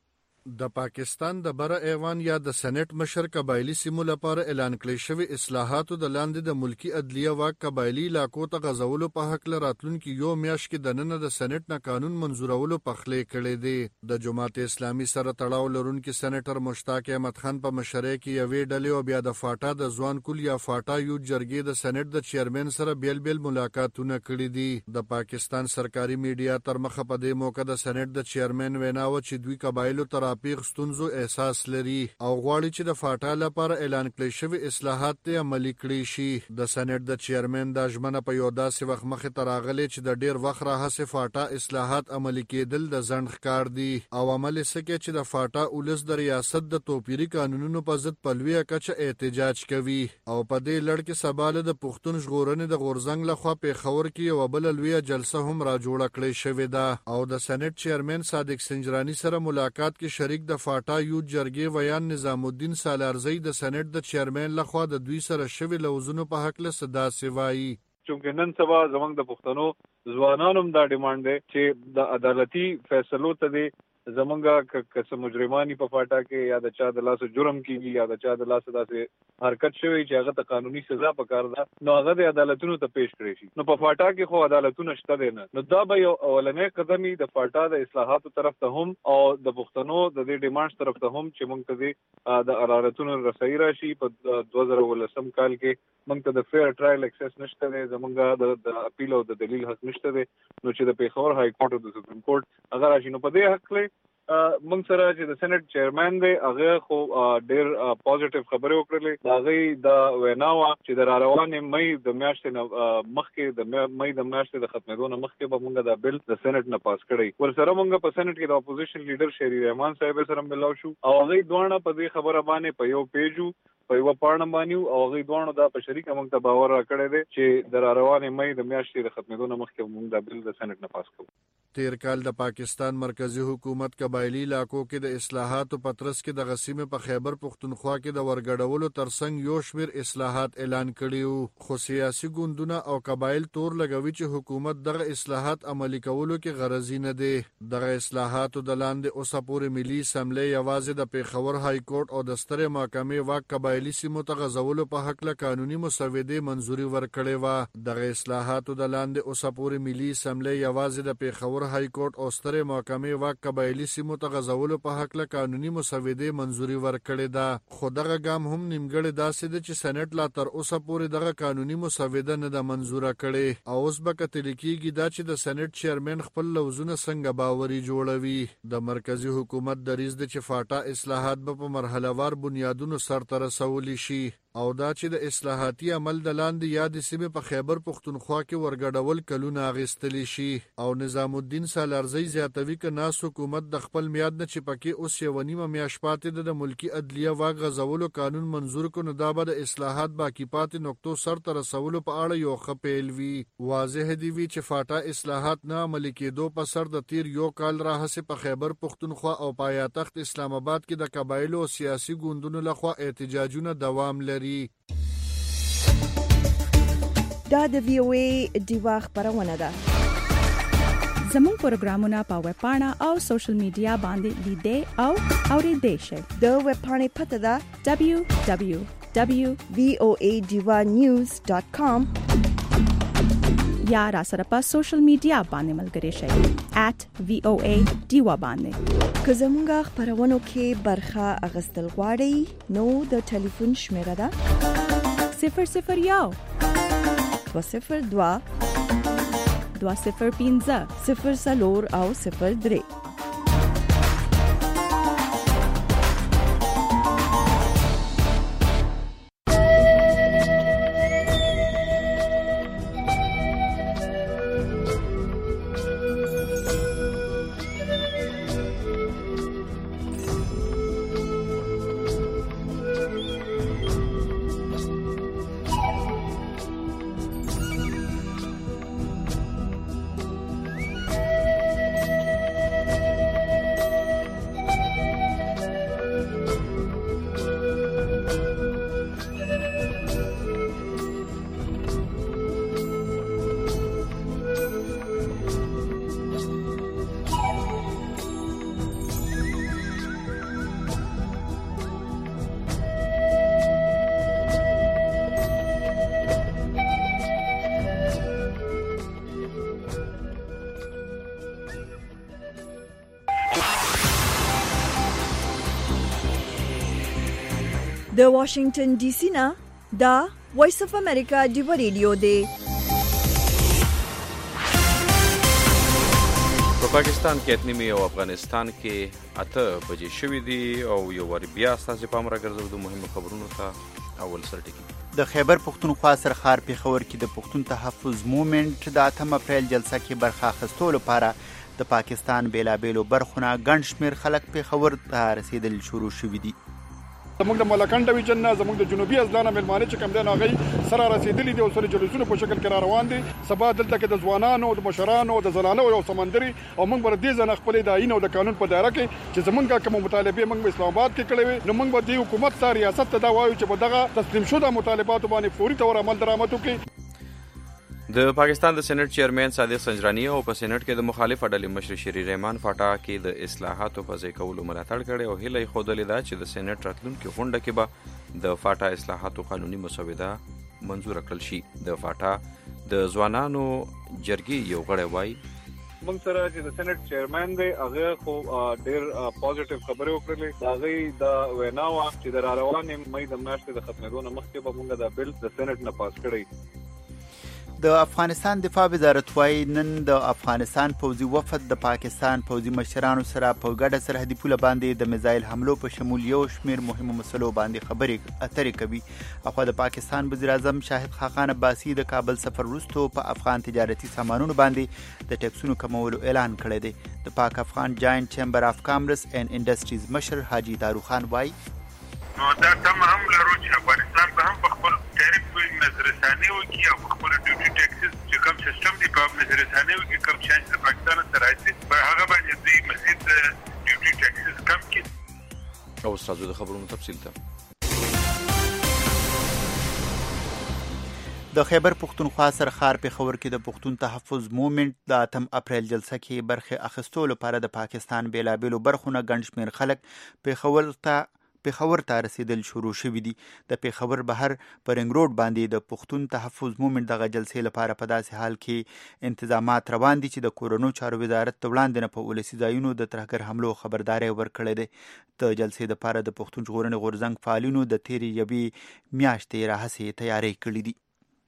د پاکستان د بره ایوان یا د سېنات مشر قبایلی سیمو لپاره اعلان کړی شوی اصلاحاتو د لاندې د ملکی عدلیه واک قبایلی علاقو ته غځولو په حق راتلونکي یو میاشت کې د نن د سېنات نه قانون منزورولو پخلې کړي دي. د جماعت اسلامي سره تړاو لرونکي سېنیټر مشتاق احمد خان په مشرۍ کې یوې ډلې او بیا د فاټا د ځوان کول یا فاټا یوت جرګې د سېنات د چیرمن سره بیل ملاقاتونه کړي دي. د پاکستان سرکاري میډیا تر مخه په دې موقع د سېنات د چیرمن ویناوه چې دوی قبایلو تر پیغ ستونزو احساس لري او غواړي چې د فاټا لپاره اعلان کړی شوی اصلاحات ته عملي کړي شي. د سېنات د چیرمن د ژمنه په یو داسې وخت مخه تراغلي چې د ډیر وخت راهسه فاټا اصلاحات عملي کېدل د ځنډ ښکار دي او عمل سکه چې د فاټا اولس د ریاست د توپیری قانونونو په ضد پلوي کچه احتجاج کوي او په دې لړ کې سباله د پښتون ژغورنې د غورزنګ لخوا په خبر کې یو بل لوی جلسه هم را جوړه کړې شوې ده او د سېنات چیرمن صادق سنجرانی سره ملاقات کې شریک د فاټا یوت جرګې ویان نظام الدین سالارزی د سېنات د چیرمن لخوا د دوی سره شوی لوزونو په حق له صدا سوای. چونکه نن سبا زمونږ د پښتنو ځوانانو هم دا ډیماند دی چې د عدالتي فیصلو ته دی زمونږه که مجرمانی په فاټا کې یا د چا د لاس جرم کیږي یا د چا د لاس داسې حرکت شوی چې هغه ته قانوني سزا پکار ده نو هغه د عدالتونو ته پیش کړی شي. نو په فاټا کې خو عدالتونه شته دي نه، نو دا به یو اولنې قدمي د فاټا د اصلاحاتو طرف ته هم او د پښتنو د دې ډیمانډ طرف ته هم چې موږ ته د عدالتونو رسایي راشي. په 2018 کال کې موږ ته د فیر ټرایل اکسس نشته دی، زمونږ د اپیل او د دلیل حق نشته دی، نو چې د پیښور های کورټ او د سپریم کورټ هغه راشي. نو په دې حق له موږ سره چې د سېنات چیرمن دی هغه خو ډېر پوزټیو خبرې وکړلې. هغه د ویناوه چې د روانې مې د میاشتې مخکې د مې د میاشتې د ختمېدو نه مخکې به موږ دا بل د سېنات نه پاس کړی. ورسره موږ په سېنات کې د اپوزیشن لیډر شهري رحمان صاحب سره ملاو شو او هغه دوه په دې خبره باندې په یو پیجو په یو پاڼه باندې او هغه دوه دا په شریک موږ ته باور راکړی دی چې د روانې مې د میاشتې د ختمېدو نه مخکې موږ دا بل د سېنات نه پاس کوو. تیر کال د پاکستان مرکزی حکومت قبایلی علاقو کې د اصلاحاتو پترس کې د غسیمه په خیبر پختونخوا کې د ورګډولو ترڅنګ یو شمیر اصلاحات اعلان کړیو خو سیاسي ګوندونه او قبایل تور لګوي چې حکومت دغه اصلاحات عملي کولو کې غرضی نه دي. دغه اصلاحاتو د لاندې اوسه پورې ملي اسمبلی یوازې د پیښور های کورټ او د سترې محکمې واک قبایلی سیمو ته غځولو په حق له قانوني مسودې منځوري ورکړې و. دغه اصلاحاتو د لاندې اوسه پورې ملي اسمبلی یوازې د پیښور های کورټ او سترې محکمې واک قبایلی سیمو ته غځولو په حق له قانوني مسودې منځوري ورکړې ده خو دغه ګام هم نیمګړی داسې دی چې سېنات لا تر اوسه پورې دغه قانوني مسوده نه ده منظوره کړې او اوس به کتل کېږي دا چې د سېنات چیرمن خپل لوزونه څنګه باوري جوړوي. د مرکزی حکومت دریځ دی چې فاټا اصلاحات به په مرحلهوار بنیادونو سرته رسولی شي او دا چې د اصلاحاتي عمل د لاندې یاد سیمه په خیبر پختونخوا کې ورګډول کلونه اغستلی شي او نظام الدین سالارزی زیاتوي ک ناس حکومت د خپل میاد نه چې پکې اوس یو نیمه میاش پاتې د ملکی عدلیه واغ غزولو قانون منظور کو نه دا به د اصلاحات باقی پاتې نقطو سر تر رسولو په اړه یو خپل وی واضح دی وی چې فاټا اصلاحات نه عملي کېدو په سر د تیر یو کال راهسه په خیبر پختونخوا او پایتخت اسلام آباد کې د قبایلو او سیاسي ګوندونو لخوا احتجاجونه دوام لري. دا د وی او ای دیوا خبرونه ده. زموږ پروګرامونه په ویب پاڼه او سوشل میډیا باندې لیدئ او اوریدئ شئ. د ویب پاڼې پته ده www.voadivanews.com یا را سره په سوشل میډیا باندې ملګري شئ @voa diva باندې. که زموږ خبرونو کې برخه اغستل غواړئ نو د ټلیفون شمیره ده 001 202 205 04 او 03. د واشنگټن ډي سي نه دا وایس اف امریکا دی ریډیو دی. په پاکستان کې اتنیمي او افغانستان کې 8 بجې شوې دي او یو ور بیا ستاسو پام راګرځو د مهمو خبرونو ته. اول سرټکی د خیبر پښتونخوا سرخار پیښور کې د پښتون تحفظ موومېنټ د 8 اپریل جلسه کې برخه اخیستو لپاره د پاکستان بیلابیلو برخونه ګڼ شمېر خلک پیښور ته رسیدل شروع شوي دي. زموږ د ملکان ډویژن نه زموږ د جنوبي ازلانه ملمانه چې کم دی هغه سره رسیدلي دي او سره جلوسونه په شکل کې را روان دي. سبا دلته کې د ځوانانو د مشرانو د زلانو او سمندري او موږ بر دې ځنه خپل د آئین او د قانون په دایره کې چې زموږ کوم مطالبه موږ په اسلام آباد کې کړې وي نو موږ به د حکومت سره ریاست ته دا وایو چې په دغه تسلیم شوه مطالبات باندې فوري تور عمل درآمد وکړي. د پاکستان د سېنات چیرمن صادق سنجرانی او په سېنات کې د مخالف ډلې مشر شری رحمان فاټا کې د اصلاحاتو په ځای کولو ملاتړ کړي او هیله خودلې ده چې د سېنات راتلونکي غونډه کې به د فاټا اصلاحاتو قانوني مسوده منزور کړل شي. د فاټا د ځوانانو جرګې یو غړی وای موږ سره چې د سېنات چیرمن دی هغه خو ډېر پوزټیو خبرې وکړلې. هغه د ویناوه چې د روانې مې د میاشتې د ختمېدو نه مخکې به موږ د بل د سېنات نه پاس کړی. د افغانستان دفاع وزارت وايي نن د افغانستان پوځي وفد د پاکستان پوځي مشرانو سره په ګډه سرحدي پوله باندې د میزایل حملو په شمول یو شمېر مهمو مسلو باندې خبرې اترې کوي. اخوا د پاکستان وزیر اعظم شاهد خاقان عباسي د کابل سفر وروسته په افغان تجارتي سامانونو باندې د ټیکسونو کمولو اعلان کړی دی. د پاک افغان جاینټ چیمبر اف کامرس اینډ انډسټریز مشر حاجي داروخان وايي نو دا تمه هم لرو چې افغانستان به هم په خپل تاریخ کې نظرثاني وکړي او په خپل ډیوټي ټیکسز چې کوم سیستم دی په نظرثاني وکړي کوم چې د پاکستان سره راځي په هغه باندې د مزید ډیوټي ټیکسز کم کړي. او استاد د خبرونو تفصیل ته د خیبر پښتونخوا سرخار پیښور کې د پښتون تحفظ موومېنټ د 8 اپریل جلسه کې برخه اخیستو لپاره د پاکستان بیلابیلو برخونه ګڼ شمېر خلک پیښور ته رسیدل شروع شوي دي. د پیښور بهر پر رنګ روډ باندې د پښتون تحفظ موومېنټ دغه جلسې لپاره په داسې حال کې انتظامات روان دي چې د کورونو چارو وزارت ته وړاندې نه په ولسي ځایونو د ترهګر حملو خبرداری ورکړی دی. د جلسې لپاره د پښتون ژغورنې غورځنګ فعالینو د تیرې یوې میاشتې راهیسې تیاری کړې دي.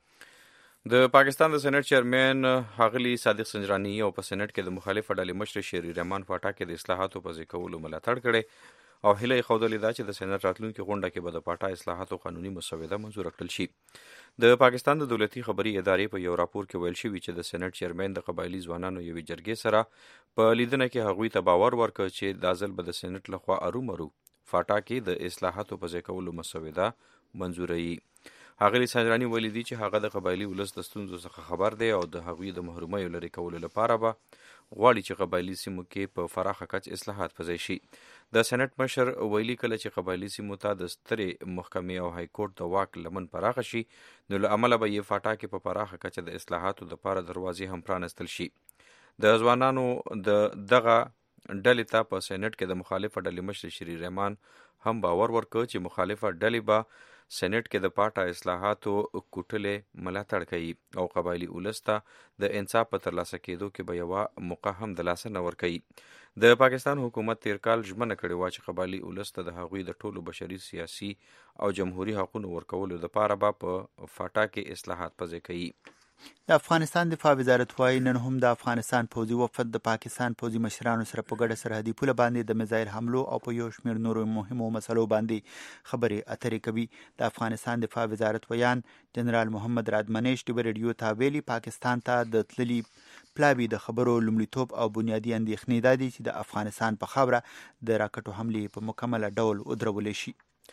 د پاکستان د سېنات چیرمن ښاغلي صادق سنجرانی او په سېنات کې د مخالف ډلې مشر شری رحمان فاټا کې د اصلاحاتو په ځای کولو ملاتړ کړي او هیله خودلې ده چې د سېنات راتلونکي غونډه کې به د فاټا اصلاحاتو قانوني مسوده منزور کړل شي. د پاکستان د دولتي خبري ادارې په یو راپور کې ویل شوی چې د سېنات چیرمن د قبایلی ځوانانو یوې جرګې سره په لیدنه کې هغوی ته باور ورکړ چې د ځل به د سېنات لخوا ارومرو فاټا کې د اصلاحاتو په ځای کولو مسوده منزوري. ښاغلي سنجرانی ویلي دي چې هغه د قبایلی ولس د ستونزو څخه خبر دی او د هغوی د محرومیو لرې کولو لپاره به غواړي چې قبایلی سیمو کې په پراخه کچه اصلاحات پځای شي. د سېنات مشر ویلي کله چې قبایلی سیمو ته د سترې محکمې او های کورټ د واک لمن پراخه شي نو له امله به یې فاټا کې په پراخه کچه د اصلاحاتو لپاره دروازې هم پرانستل شي. د ځوانانو د دغه ډلې ته په سېنات کې د مخالفه ډلې مشر شری رحمان هم باور ورکړ چې مخالفه ډلې به سېنات کې د پاټا اصلاحاتو کوټلې ملاتړ کوي او قبایلی ولس ته د انصاف په ترلاسه کېدو کې به یوه موقع هم د لاسه نه ورکوي. د پاکستان حکومت تیر کال ژمنه کړې وه چې قبایلی ولس ته د هغوی د ټولو بشري سیاسي او جمهوري حقونو ورکولو لپاره به په فاټا کې اصلاحات پځای کوي. د افغانستان دفاع وزارت وايي نن هم د افغانستان پوځي وفد د پاکستان پوځي مشرانو سره په ګډه سرحدي پوله باندې د میزایل حملو او په یو شمېر نورو مهمو مسلو باندې خبرې اترې کوي. د افغانستان دفاع وزارت ویان جنرال محمد رادمنیش د ریډیو ته ویلي پاکستان ته د تللي پلاوي د خبرو لومړیتوب او بنیادي اندېښنې دا دي چې د افغانستان په خاوره د راکټو حملې په مکمله ډول ودرولې شي.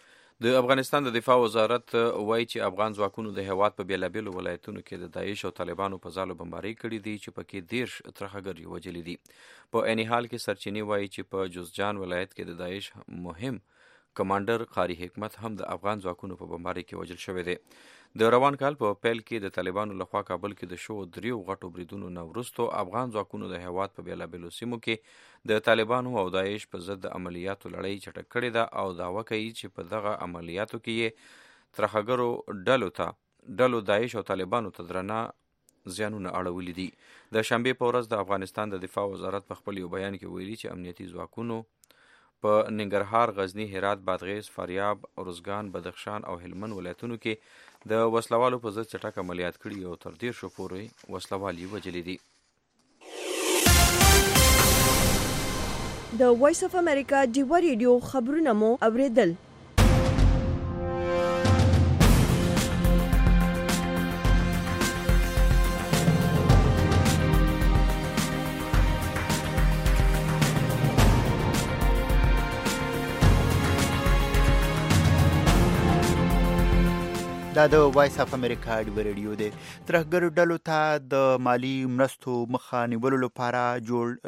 د افغانستان د دفاع وزارت وایي چې افغان ځواکونو د هېواد په بیلابیلو ولایتونو کې د داعش او طالبانو په ځالو بمبارۍ کړي دي چې پکې 13 ترهګر یې وژلي دي. په عین حال کې سرچینې وایي چې په جوزجان ولایت کې د داعش مهم کمانډر قاری حکمت هم د افغان ځواکونو په بمبارۍ کې وژل شوی دی. د روان کال په پیل کې د طالبانو لخوا کابل کې د شو 3 غټو بریدونو نه وروسته افغان ځواکونو د هېواد په بیلابیلو سیمو کې د طالبانو او داعش په ضد د عملیاتو لړۍ چټک کړې ده او دعوه کوي چې په دغه عملیاتو کې یې ترهګرو ډلو داعش او طالبانو ته درنه زیانونه اړولي دي. د شنبې په ورځ د افغانستان د دفاع وزارت په خپل یو بیان کې ویلي چې امنیتي ځواکونو په ننګرهار، غزنی، هرات، بادغیس، فاریاب، ارزګان، بدخشان او هلمند ولایتونو کې د وسلوالو په ضد چټک عملیات کړي او تر 10 پورې وسلوال یې وژلي دي. د وایس اف امریکا ډیوه ریډیو خبرونه مو اوریدل. دا د وایس اف امریکا ډیوه ریډیو دی. ترهګرو ډلو ته د مالی مرستو مخه نیولو لپاره جوړ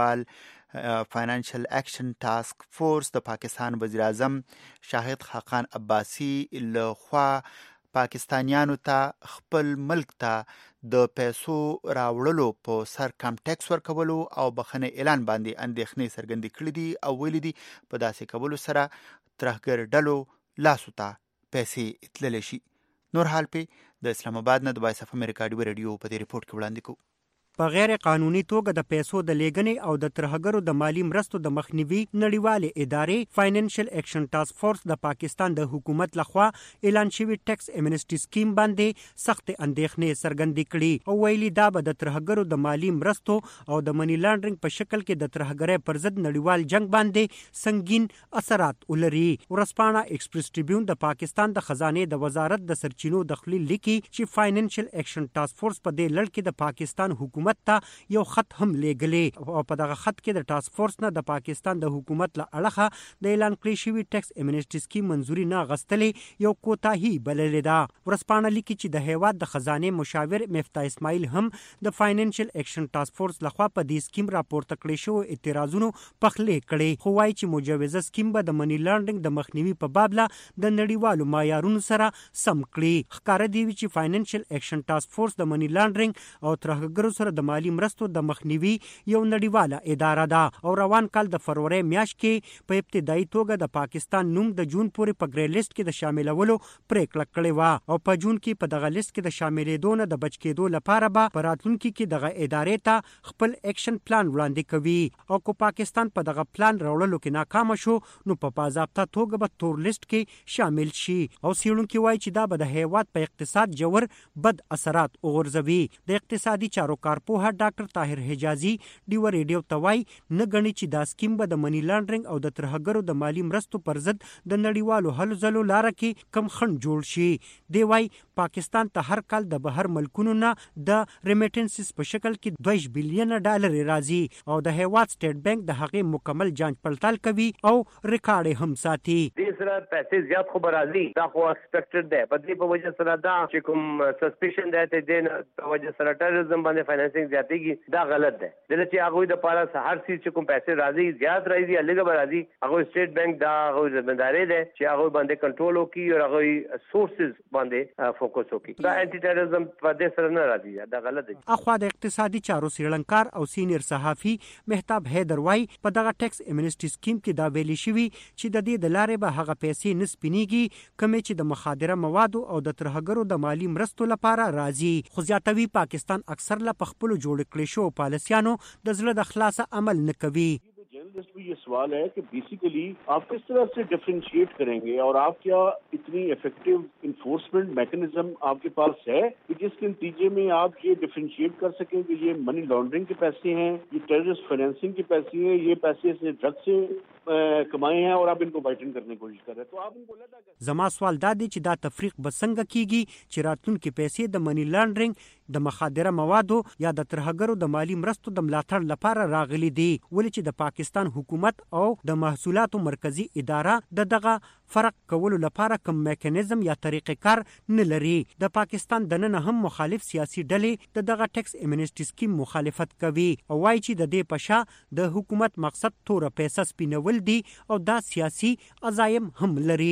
نړیوال فاینانشل اکشن ټاسک فورس د پاکستان وزیر اعظم شاهد خاقان عباسی له خوا پاکستانیانو ته خپل ملک ته د پیسو راوړلو په سر کم ټیکس ورکولو او بخښنې اعلان باندې اندېښنې څرګندې کړې دي او ویلي دي په داسې کولو سره ترهګر ډلو لاسو ته پیسې تللی شي. نور حال په د اسلام آباد نه د وایس اف امریکا ډیوه ریډیو په دې رپورټ کې وړاندې کوو. په غیر قانوني توګه د پیسو د لیږنې او د ترهګرو د مالی مرستو د مخنیوي نړیوالې ادارې فاینانشل اکشن ټاسک فورس د پاکستان د حکومت لخوا اعلان شوی ټیکس امنیسټي سکیم باندې سخت اندېښنې څرګندې کړي او ویلي دا به د ترهګرو د مالی مرستو او د منی لانډرینګ په شکل کې د ترهګرۍ پر ضد نړیوال جنگ باندې سنگین اثرات ولري. ورځپاڼه ایکسپریس ټریبیون د پاکستان د خزانه د وزارت د سرچینو دخلیل لیکي چې فاینانشل اکشن ټاسک فورس په دې لړ کې د پاکستان حکومت ته یو خط هم لېږلی او په دغه خط کې د ټاسک فورس نه د پاکستان د حکومت له اړخه د اعلان کړی شوي ټیکس امنیسټي سکیم منظوري نه اخیستلې یو کوتاهي بللې ده. ورځپاڼه لیکي چې د هیواد د خزانې مشاور مفتاح اسماعیل هم د فاینانشل اکشن ټاسک فورس لخوا په دې سکیم راپورته کړی شو اعتراضونو پخلې کړي خو وایي چې مجوزه سکیم به د منی لانډرینګ د مخنیوي په باب له د نړیوالو معیارونو سره سم کړي. ښکاره دی چې فاینانشل اکشن ټاسک فورس د منی لانډرینګ او ترهګرو سره د مالی مرستو د مخنیوي یو نړیواله اداره ده او روان کال د فروری میاشت کې په ابتدایي توګه د پاکستان نوم د جون پورې په ګری لیست کې د شاملولو پریکړه کړې و او په جون کې په دغه لیست کې د شاملېدو نه د بچ کېدو لپاره به په راتلونکي کې دغه ادارې ته خپل اکشن پلان وړاندې کوي او کو پاکستان په دغه پلان راوړلو کې ناکام شو نو په باضابطه توګه به تور لیست کې شامل شي او څېړونکي وایي چې دا به د هیواد په اقتصاد جوړ بد اثرات وغورځوي. د اقتصادي چارو کارپوه ډاکټر طاهر حجازي ډیوه ریډیو ته وایي نه ګڼي چې دا سکیم به د منی لانډرینګ او د ترهګرو د مالی مرستو پر ضد د نړیوالو هلو ځلو لاره کې کم خنډ جوړ شي. دی وایي پاکستان ته هر کال د بهر ملکونو نه د ریمیټنسز په شکل کې 2 بلین ډالر راځي او د هیواد سټیټ بانک د هغې مکمل جانچ پړتال کوي او ریکارډ هم ساتي. دې سره پیسې زیات خو راځي دا خو ایکسپیکټډ ده په دې په وجه سره دا چې کوم سسپیشن ده ته د په وجه سره ټیرریزم باندې فاینانسینګ زیاتېږي دا غلط ده. دلته چې هغه د پاره هر څه چې کوم پیسې راځي زیات راځي الګ به راځي هغه سټیټ بانک دا هغه ځمېداري ده چې هغه باندې کنټرول وکړي او هغه سورسز باندې فوکس وکړي. دا انټي ټیرریزم په دې سره نه راځي دا غلط ده. اخوا د اقتصادي چارو سیړنکار او سینیر صحافي مهتاب حیدر وای په دغه ټیکس امنیسټي سکیم کې دا ویلي شوی چې د دې د لارې به هغه پیسې نسپینیږي کومې چې د مخادره موادو او د ترهګرو د مالی مرستو لپاره راځي. خو زیاتوي پاکستان اکثر له خپل جوړ کړی شو پالیسیانو د زړه د خلاصه عمل نه کوي. Journalist भी ये सवाल है कि बेसिकली आप किस तरह से डिफरेंशिएट करेंगे और आप क्या इतनी इफेक्टिव इन्फोर्समेंट मैकेनिज्म आपके पास है कि जिसके नतीजे में आप ये डिफरेंशिएट कर सकें कि ये मनी लॉन्ड्रिंग के पैसे हैं, ये टेररिस्ट फाइनेंसिंग के पैसे हैं, ये पैसे से ड्रग से कमाए हैं और आप इनको वाइटन करने की कोशिश कर रहे हैं. तो आप उनको زما سوال دا دی چې دا تفریق به څنګه کیږي چې راتلونکي پیسې د منی لانډرینګ د مخادره موادو یا د ترهګرو د مالی مرستو د ملاتړ لپاره راغلي دي ولې چې د پاکستان حکومت او د محصولاتو مرکزی اداره د دغه فرق کولو لپاره کوم میکانیزم یا طریقې کار نه لري. د پاکستان دننه هم مخالف سیاسي ډلې د دغه ټیکس امنیسټي سکیم مخالفت کوي او وایي چې د دې پشا د حکومت مقصد تور پیسې سپینول دي او دا سیاسي عزایم هم لري.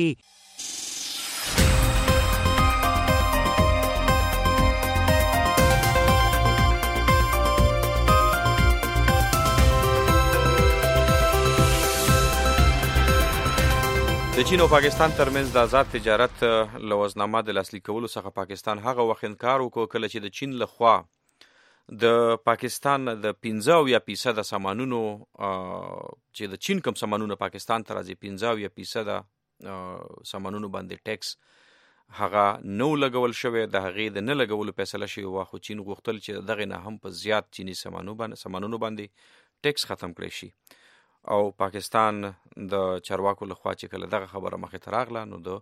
د چین او پاکستان ترمنځ د آزاد تجارت لوزنامه د لاسلیک کولو څخه پاکستان هغه وخت انکار وکړ کله چې د چین لخوا د پاکستان د 15% سامانونو چې د چین کوم سامانونو پاکستان ته راځي 15% سامانونو باندې ټیکس هغه نو لګول شوی، د هغې د نه لګولو فیصله شوې وه، خو چین غوښتل چې دغې نه هم په زیات چینی سامانونو باندې ټیکس ختم کړی شي. او پاکستان د چارواکو لخوا چې کله دغه خبره مخې ته راغله نو د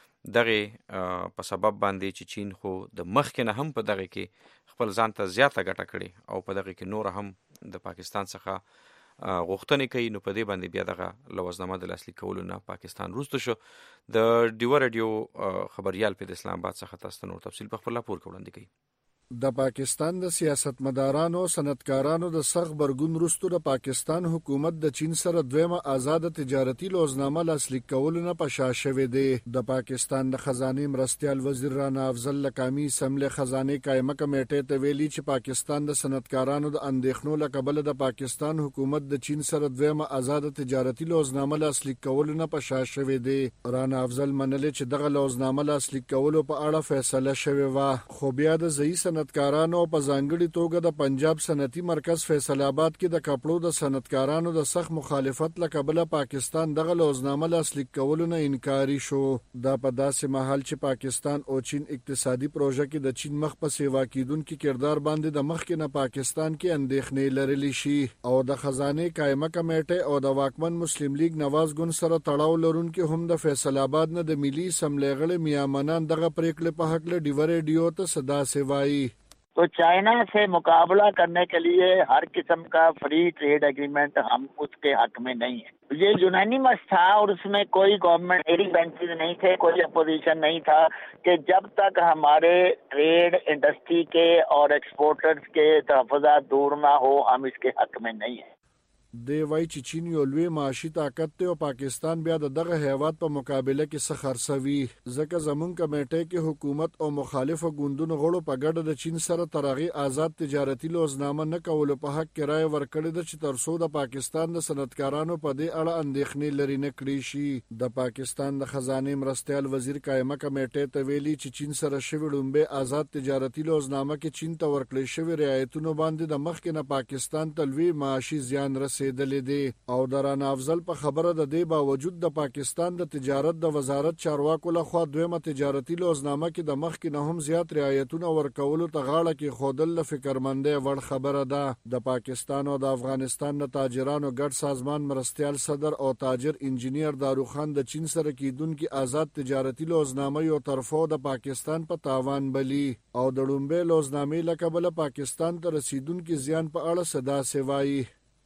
دغې په سبب باندې چې چین خو د مخکې نه هم په دغه کې خپل ځان ته زیاته ګټه کړې او په دغه کې نور هم د پاکستان څخه غوښتنې کوي، نو په دې باندې بیا دغه لوازنامه د لاسلیک کولو نه پاکستان وروسته شو. د ډیوه راډیو خبریال په اسلام آباد څخه تاسو ته نور تفصیل په خپل راپور کې وړاندې کوي. د پاکستان د سیاستمدارانو صنعتکارانو د سخت برګون وروسته د پاکستان حکومت د چین سره دویمه آزاد تجارتي لوزنامه لاسلیک کولو نه په شا شوې دی. د پاکستان د خزانه مرستیال وزیر رانا افضل لکامي سمله خزانه قائمه کمیټې ته ویلي چې پاکستان د صنعتکارانو د اندېښنو له کبله د پاکستان حکومت د چین سره دویمه آزاد تجارتي لوزنامه لاسلیک کولو نه په شا شوې دی. رانا افضل منل چې دغه لوزنامه لاسلیک کولو په اړه فیصله شوې و، خو بیا د ځایي صنعتکارانو په ځانګړي توګه د پنجاب صنعتي مرکز فیصل آباد کې د کپړو د صنعتکارانو د سخت مخالفت له کبله پاکستان دغه لوزنامه لاسلیک کولو نه انکاري شو. دا په داسې مهال چې پاکستان او چین اقتصادي پروژه کې د چین مخ په سیوا کیدونکو کردار باندې د مخکې نه پاکستان کې اندېښنې لرلې شي او د خزانه قائمه کمیټې او د واکمن مسلم لیگ نواز ګوند سره تړاو لرونکو هم د فیصل آباد نه د ملي اسمبلی غړي میامنان دغه پریکړه په حق له ډیو ریډیو ته صدا سوای. तो चाइना से मुकाबला करने के लिए हर किस्म का फ्री ट्रेड एग्रीमेंट हम उसके हक में नहीं है। ये यूनानिमस था और उसमें कोई गवर्नमेंट एरिंग बेंचेस नहीं थे, कोई अपोजिशन नहीं था कि जब तक हमारे ट्रेड इंडस्ट्री के और एक्सपोर्टर्स के तहफ़्फ़ुज़ात दूर ना हो हम इसके हक में नहीं है. دی وای چې چین یو لوی معاشي طاقت دی او پاکستان بیا دغه هیواد په مقابله کې څه خرڅوي، ځکه زمون کمیټې کې حکومت او مخالفه ګوندونو غړو په ګډه د چین سره ترغی آزاد تجارتي لوزنامه نه کولو په حق کې رائے ورکړې ده چې ترڅو د پاکستان د صنعتکارانو په دې اړه اندېښنې لري نه کړی شي. د پاکستان د خزانه مرستیال وزیر قائمه کمیټې ته ویلي چې چین سره شوی لومبه آزاد تجارتي لوزنامه کې چین ته ورکړل شوی رعایتونو باندې د مخکې نه پاکستان ته لوی معاشي زیان رسیدلی دی. او د رانا افضل په خبره د دې باوجود د پاکستان د تجارت د وزارت چارواکو لخوا دویمه تجارتي لوزنامه کې د مخکې نه هم زیات رعایتونه ورکولو ته غاړه کې خودل له فکرمندۍ وړ خبره ده. د پاکستان او د افغانستان د تاجرانو ګډ سازمان مرستیال صدر او تاجر انجینیر داروخان د چین سره کیدونکو آزاد تجارتي لوزنامه یو طرفو د پاکستان په تاوان بلی او د لومبه لوزنامې لکبله پاکستان ته رسیدونکو زیان په اړه صدا سوای.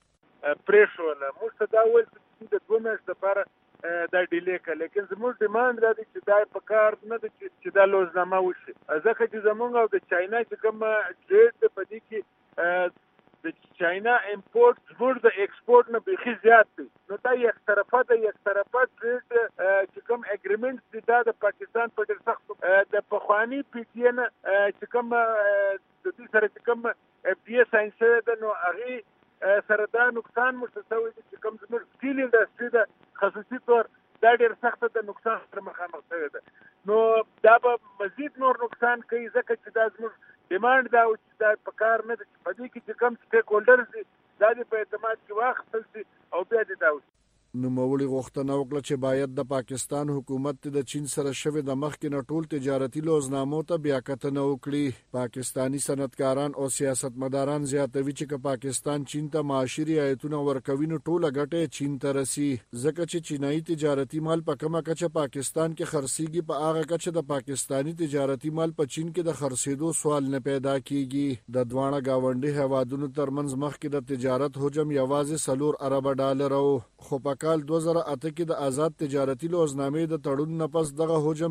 پریښوله موږ ته دا ویل چې د 2 میاشتو لپاره دا ډیلی کړه، لیکن زموږ ډیمانډ دا دی چې دا په کار نه ده چې دا لوزنامه وشي، ځکه چې زموږ او د چاینا چې کوم ټریډ دی په دې کې د چاینا امپورټ زموږ د ایکسپورټ نه بیخي زیات دی. نو دا یک طرفه ټریډ چې کوم اګریمنټ دی دا د پاکستان په ډېر سخت د پخواني پی ټي این چې کوم د دې سره چې کوم اف ډي ایس ساين شوی ده نو هغې سره دا نقصان مستوي دي چې کوم زموږ سټیل انډسټري ده خصوصي طور دا ډېر سخته د نقصان سره مخامخ شوې ده. نو دا به مزید نور نقصان کوي ځکه چې دا زموږ ډیمانډ دا چې دا په کار نه ده چې په دې کې چې کوم سټیک هولډرز دي دا دې په اعتماد کې واخیستل شي او بیا دې دا وشي. نوموړي غوښتنه وکړه چې باید د پاکستان حکومت د چین سره شوی د مخکې نه ټول تجارتي لوزنامو ته بیا کتنه وکړي. پاکستانی صنعتکاران او سیاستمداران زیاتوي چې پاکستان چین ته معاشي رعایتونه ورکوي نو ټوله ګټه چین ته رسي، ځکه چې چینایي تجارتي مال په کومه کچه پاکستان کې خرڅيږي په هغه کچه د پاکستانی تجارتي مال په چین کې د خرڅېدو سوال نه پیدا کیږي. د دوانه گاونډي هیوادونو ترمنځ مخکې د تجارت حجم یوازې 4 ارب ډالر او خو په کال 2008 کې د آزاد تجارتي لوزنامې د تړون نه پس دغه حجم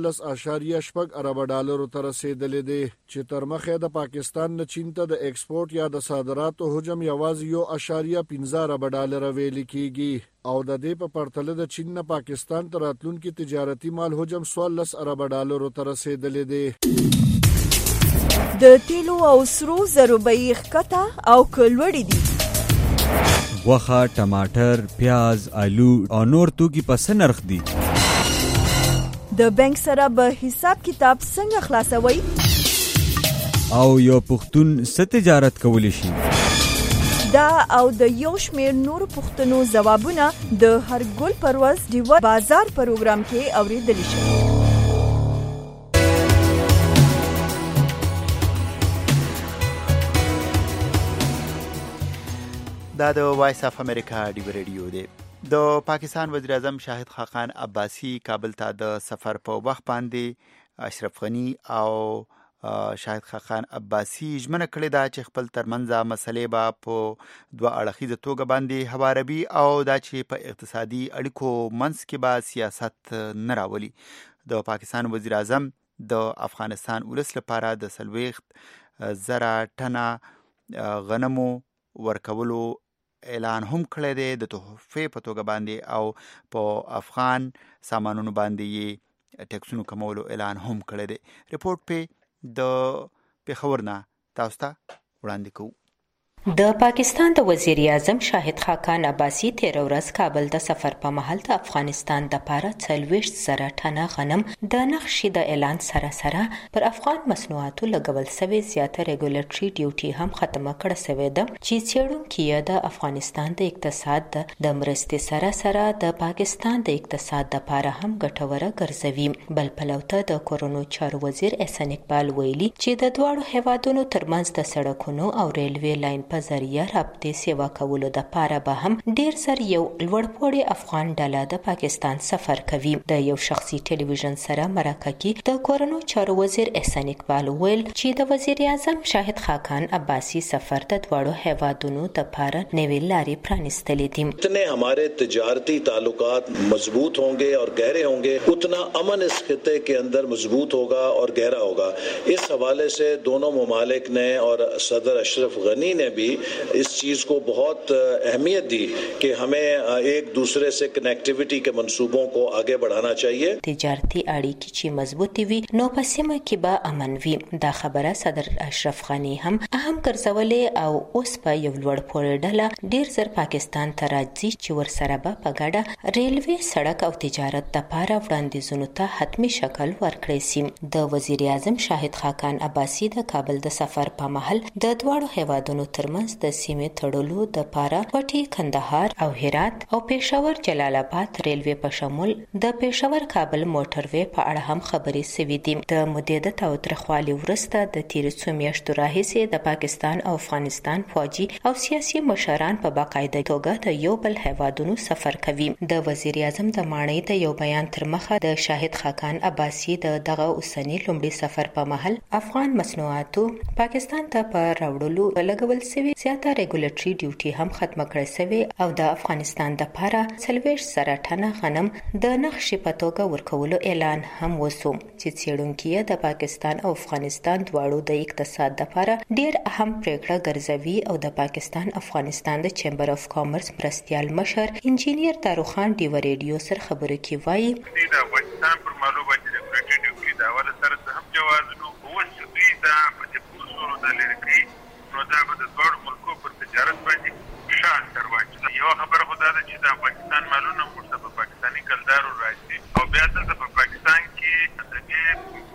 15.8 ارب ډالر ته رسیدلی دی چې تر مخه د پاکستان نه چین ته د ایکسپورټ یا د صادراتو حجم یوازې 1.15 ارب ډالر ویل کیږي او د دې په پرتله د چین نه پاکستان ته راتلونکي تجارتي مال حجم 14 ارب ډالر ته رسیدلی دی. د تیلو او سرو زرو بیې ښکته او کلوړې دي. غوښه، ټماټر، پیاز، آلو او نور توکي په څه نرخ دي؟ د بانک سره به حساب کتاب څنګه خلاصوي؟ او یو پښتون څه تجارت کولی شي؟ دا او د یو شمېر نور پوښتنو ځوابونه د هرګل پرواز ډیوه بازار پروګرام کې اورېدلی شي. دا د وایس اف امریکا ډیو ریډیو دی. د پاکستان وزیر اعظم شاهد خاقان عباسی کابل ته د سفر په وخت باندې اشرف غنی او شاهد خاقان عباسی ژمنه کړې ده چې خپل ترمنځه مسلې به په دوه اړخیزه توګه باندې هواروي او دا چې په اقتصادي اړیکو منځ کې به سیاست نه راولي. د پاکستان وزیر اعظم د افغانستان ولس لپاره د 40,000 ټنه غنمو ورکولو اعلان هم کړی دی د تحفې په توګه باندې او په افغان سامانونو باندې یې ټیکسونو کمولو اعلان هم کړی دی. ریپورت په د پیښور نه تاسو ته وړاندې کوو. د پاکستان د وزیر اعظم شاهد خاقان عباسی 13 ورځ کابل د سفر په مهال د افغانستان د پاره 40,000 ټنه غنم د نقشې د اعلان سره پر افغان مصنوعاتو لګول شوی زیاته ریګولیټري ډیوټي هم ختمه کړه شوې ده چې څېړونکي د افغانستان د اقتصاد د مرستې سره د پاکستان د اقتصاد د پاره هم ګټوره ګرځوي. بل پلوته د کورونو چارو وزیر احسان اقبال ویلي چې د دواړو هیوادونو ترمنځ د سړکونو او ریلوي لاین په ذریعہ رابطې سیوا کولو د پاره به هم ډیر زر یو لوړپوړی افغان ډله د پاکستان سفر کوي. د یو شخصي ټلویزیون سره مرکه کې د کورونو چارو وزیر احسان اقبال ویل چې د وزیر اعظم شاهد خاقان عباسی سفر د دواړو هیوادونو د پاره نوې لارې پرانستلې دي. جتنے हमारे تجارتی تعلقات मजबूत होंगे और गहरे होंगे उतना अमन इस खित्ते के अंदर मजबूत होगा और गहरा होगा. इस हवाले से दोनों ममालिक ने और सदर अशरफ गनी ने भी इस चीज को बहुत अहमियत दी कि हमें एक दूसरे से कनेक्टिविटी के मंसूबों को आगे बढ़ाना चाहिए. تجارتی اړیکې چې مضبوطې وي نو په سیمه کې به امن وي. دا خبره صدر اشرف غنی هم اهم ګرځولې او اوس په یو لوړپوړی ډله ډیر زر پاکستان ته راځي چې ورسره به په ګډه ریلوي سړک او تجارت لپاره وړاندیزونو ته حتمی شکل ورکړي شي. د وزیر اعظم شاهد خاقان عباسی د کابل د سفر په مهال د دواړو هیوادونو ترمنځ د سیمې تړلو د پاره کوټي کندهار او هرات او پېښور جلال آباد ریلوي په شمول د پېښور کابل موټروي په اړه هم خبرې شوې دي. د مدیده تاوتریخوالي وروسته د تیر څو میاشتو راهیسې د پاکستان او افغانستان فوجي او سیاسي مشران په باقاعده توګه د یو بل هیوادونو سفر کوي. د وزیر اعظم د ماڼۍ د یو بیان تر مخه د شاهد خاقان عباسی دغه اوسنی لومړي سفر په مهال افغان مصنوعاتو پاکستان ته په راوړلو لګول شوی زیاته ریګولیټري ډیوټي هم ختمه کړې شوې او د افغانستان د پاره 40,000 ټنه غنم د نقشې په توګه ورکولو اعلان هم وسو چې څېړونکي د پاکستان او افغانستان دواړو د اقتصاد لپاره ډیر اهم پریکړه ګرځوي او د پاکستان افغانستان د چیمبر اف کامرس مرستیال مشر انجینیر داروخان ډیو ریډیو سره خبرو کې وایي د افغانستان پر مالو باندې ریګولیټري ډیوټي دا ول سره هم جواز نو وڅ دوی دا په پوسټونو د لری نو دا به د ډوړ ملکو پر تجارت باندې شان تر واچي. یو خبره خدا ده چې د افغانستان مالونه موږ په پاکستاني کلدارو راځي او بیا د پاکستان کې د دې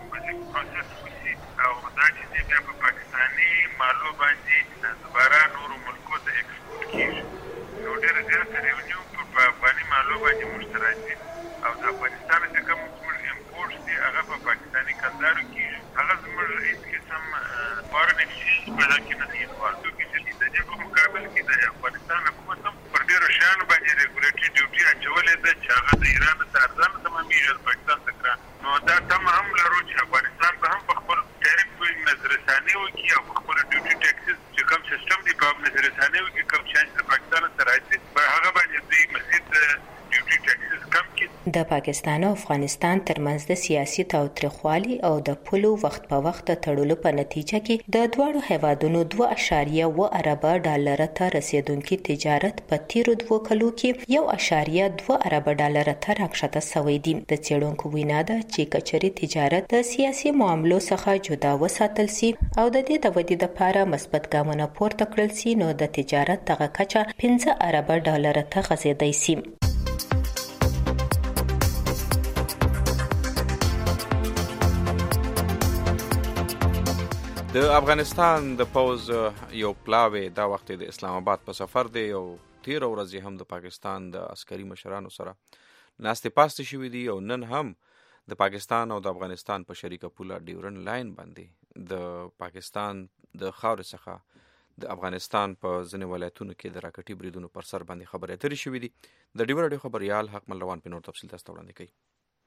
پروسس وشي او دا چې بیا په پاکستاني مالو باندې دوباره نورو ملکو ته ایکسپورټ کیږي. نو ډېر زیات ریونیو په افغاني مالو باندې مشترکي او د افغانستان چې کوم امپورټ دي هغه په پاکستاني کلدارو کیږي. هغه زموږ هیڅ قسم فارن ایکسچینج پیدا کیږي نه ورته کې چې د دې په مقابل کې د افغانستان حکومت پر ډیرو شیانو باندې ریګولیټري ډیوټي اچولې ده چې هغه د ایران ته ارزانه تمامېږي پاکستان ته کړه. نو دا تم هم لرو چې افغانستان به هم په خپل ټیرف نظرثاني وکړي او په خپل ډیوټي ټیکسز چې کوم سیستم دی په نظرثاني وکړي کوم چې د پاکستان سره راځي په هغه باندې دوی مزید ډیوټي ټیکسز کم کړي. د پاکستان او افغانستان ترمنځ د سیاسي تاوتریخوالي او د پولو وخت په وخت تړلو په نتیجه کې د دواړو هیوادونو 2.2 ارب ډالر ته رسیدونکي تجارت په تیرو 2 کلو کې 1.2 ارب ډالر ته راکښته شوی دی. د څېړونکو وینا ده چې کچري تجارت د سیاسي معاملو څخه جدا وساتل شي او د دې د ودې لپاره مثبت ګامونه پورته کړل شي نو د تجارت دغه کچه 15 ارب ډالر ته غځېدای شي. د افغانستان د پوز یو پلاوی دا وخت د اسلام آباد په سفر دی او 13 ورځې هم د پاکستان د عسکري مشرانو سره ناستې پاستې شوې دي او نن هم د پاکستان او د افغانستان په شریکه پوله ډیورن لاین باندې د پاکستان د خاورې څخه د افغانستان په ځینې ولایتونو کې د راکټي بریدونو پر سر باندې خبرې اترې شوې دي. د ډیور راډیو خبریال حق ملروان په نور تفصیل تاسو وړاندې کوي.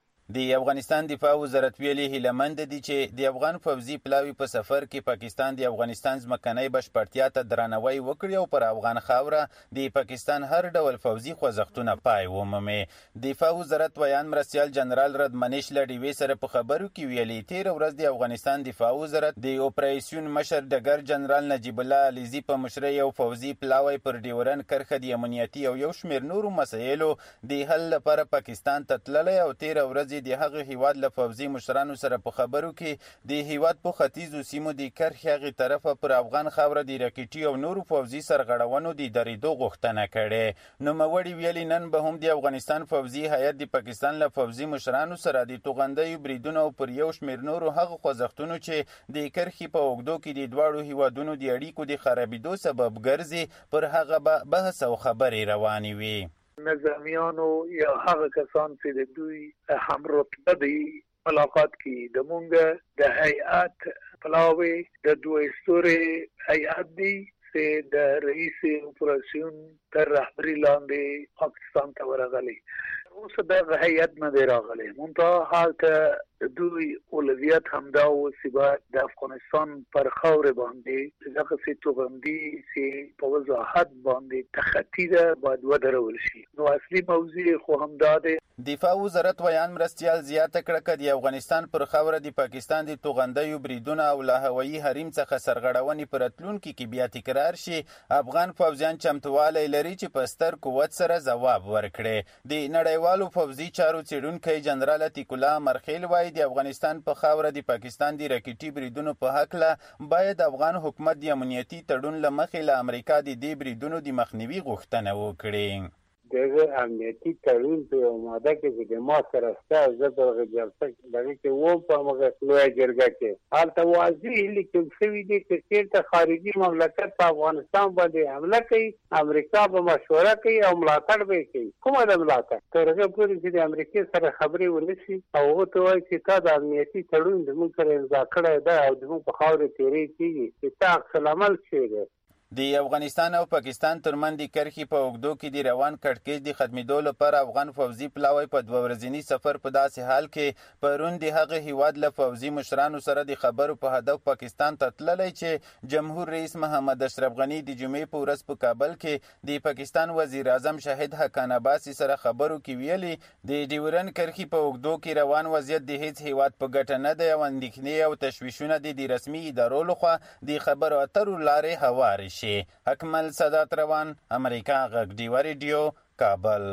د افغانستان دفاع وزارت ویلي هیلمند دي چې د افغان فوزي پلاوی په سفر کې پاکستان د افغانستان ځمکنۍ بشپړتیا ته درناوی وکړي او پر افغان خاوره د پاکستان هر ډول فوزي خوځښتونه پای ومومي. دفاع وزارت ویان مرستیال جنرال ردمنیش له ډیوې سره په خبرو کې ویلي 13 ورځ د افغانستان دفاع وزارت د اپریشن مشر ډګر جنرال نجیب الله علیزي په مشرۍ یو فوزي پلاوی پر ډیورن کرښه د امنیتي او یو شمېر نورو مسایلو د حل لپاره پاکستان ته تللی او 13 ورځې د هغه هیواد له فوزي مشرانو سره په خبرو کې د هیواد په ختیځو سیمو د کرښې هغې طرفه پر افغان خاوره د راکټي او نورو فوزي سرغړونو د درېدو غوښتنه کړې. نوموړي ویلي نن به هم د افغانستان فوزي هیات د پاکستان له فوزي مشرانو سره د توغندیو بریدونو پر یو شمېر نورو هغو خوځښتونو چې د کرښې په اوږدو کې د دواړو هیوادونو د اړیکو د خرابېدو سبب ګرځي پر هغه به بحث او خبرې روانې وي. نظامیانو یا هغه کسان چې د دوی هم رتبه دی ملاقات کی د مونږ د هیئت پلاوی د دوه ستوري هیئت دی چې د رئیس اپریشن تر رهبری لاندې پاکستان ته ورغلی. اوس د هیئت نه دی راغلی منتها حال که دوی اولویت همدا و چې د افغانستان پر خاوره باندې دغه څه توغندي چې په وضاحت باندې تخطی ده باید ودرول شي. نو اصلي موضوع خو همدا ده. دفاع وزارت ویان مرستیال زیاته کړه که د افغانستان پر خاوره د پاکستان د توغندیو بریدونه او له هوایي حریم څخه سرغړونې په راتلونکي کې بیا تکرار شي افغان فوجیان چمتوالی لري چې په ستر قوت سره ځواب ورکړي. د نړیوالو فوجي چارو څېړونکی جنرال عتیق الله مرخیل وایي د افغانستان په خاوره د پاکستان د راکټي بریدونو په هکله باید افغان حکومت د امنیتي تړون له مخې له امریکا د دې بریدونو د مخنیوي غوښتنه وکړي. دغه امنیتي تړون په ماده کې چې ما سره ستا زه دغه جلسه دغه کې وم په موږ لویه جرګه کې هلته واضح لیکل شوي دي چې چېرته خارجي مملکت په افغانستان باندې حمله کوي امریکا به مشوره کوي او ملاتړ به کوي. کومه د ملاتړ تر هغه پورې چې د امریکې سره خبرې ونه شي او هغه ته وایي چې تا د امنیتي تړون زموږ سره امضا کړی ده او زموږ په خاوره تېری کېږي چې تا عکس العمل شوی دی. د افغانستان او پاکستان ترمنځ د کرښې په اوږدو کې د روان کړکېچ د ختمېدو لپاره افغان فوزي پلاوی په 2 ورځني سفر په داسې حال کې پرون د هغه هیواد له فوزي مشرانو سره د خبرو په هدف پاکستان ته تللی چې جمهور رئیس محمد اشرف غني د جمعې په ورځ په کابل کې د پاکستان وزیر اعظم شاهد حقان عباسي سره خبرو کې ویلي د ډیورن کرښې په اوږدو کې روان وضعیت د هیڅ هیواد په ګټه نه دی او اندېښنې او تشویشونه د رسمي ادارو لخوا د خبرو اترو لارې هوارې شي. اکمل صدات روان امریکا غږ ډیوه ریډیو کابل.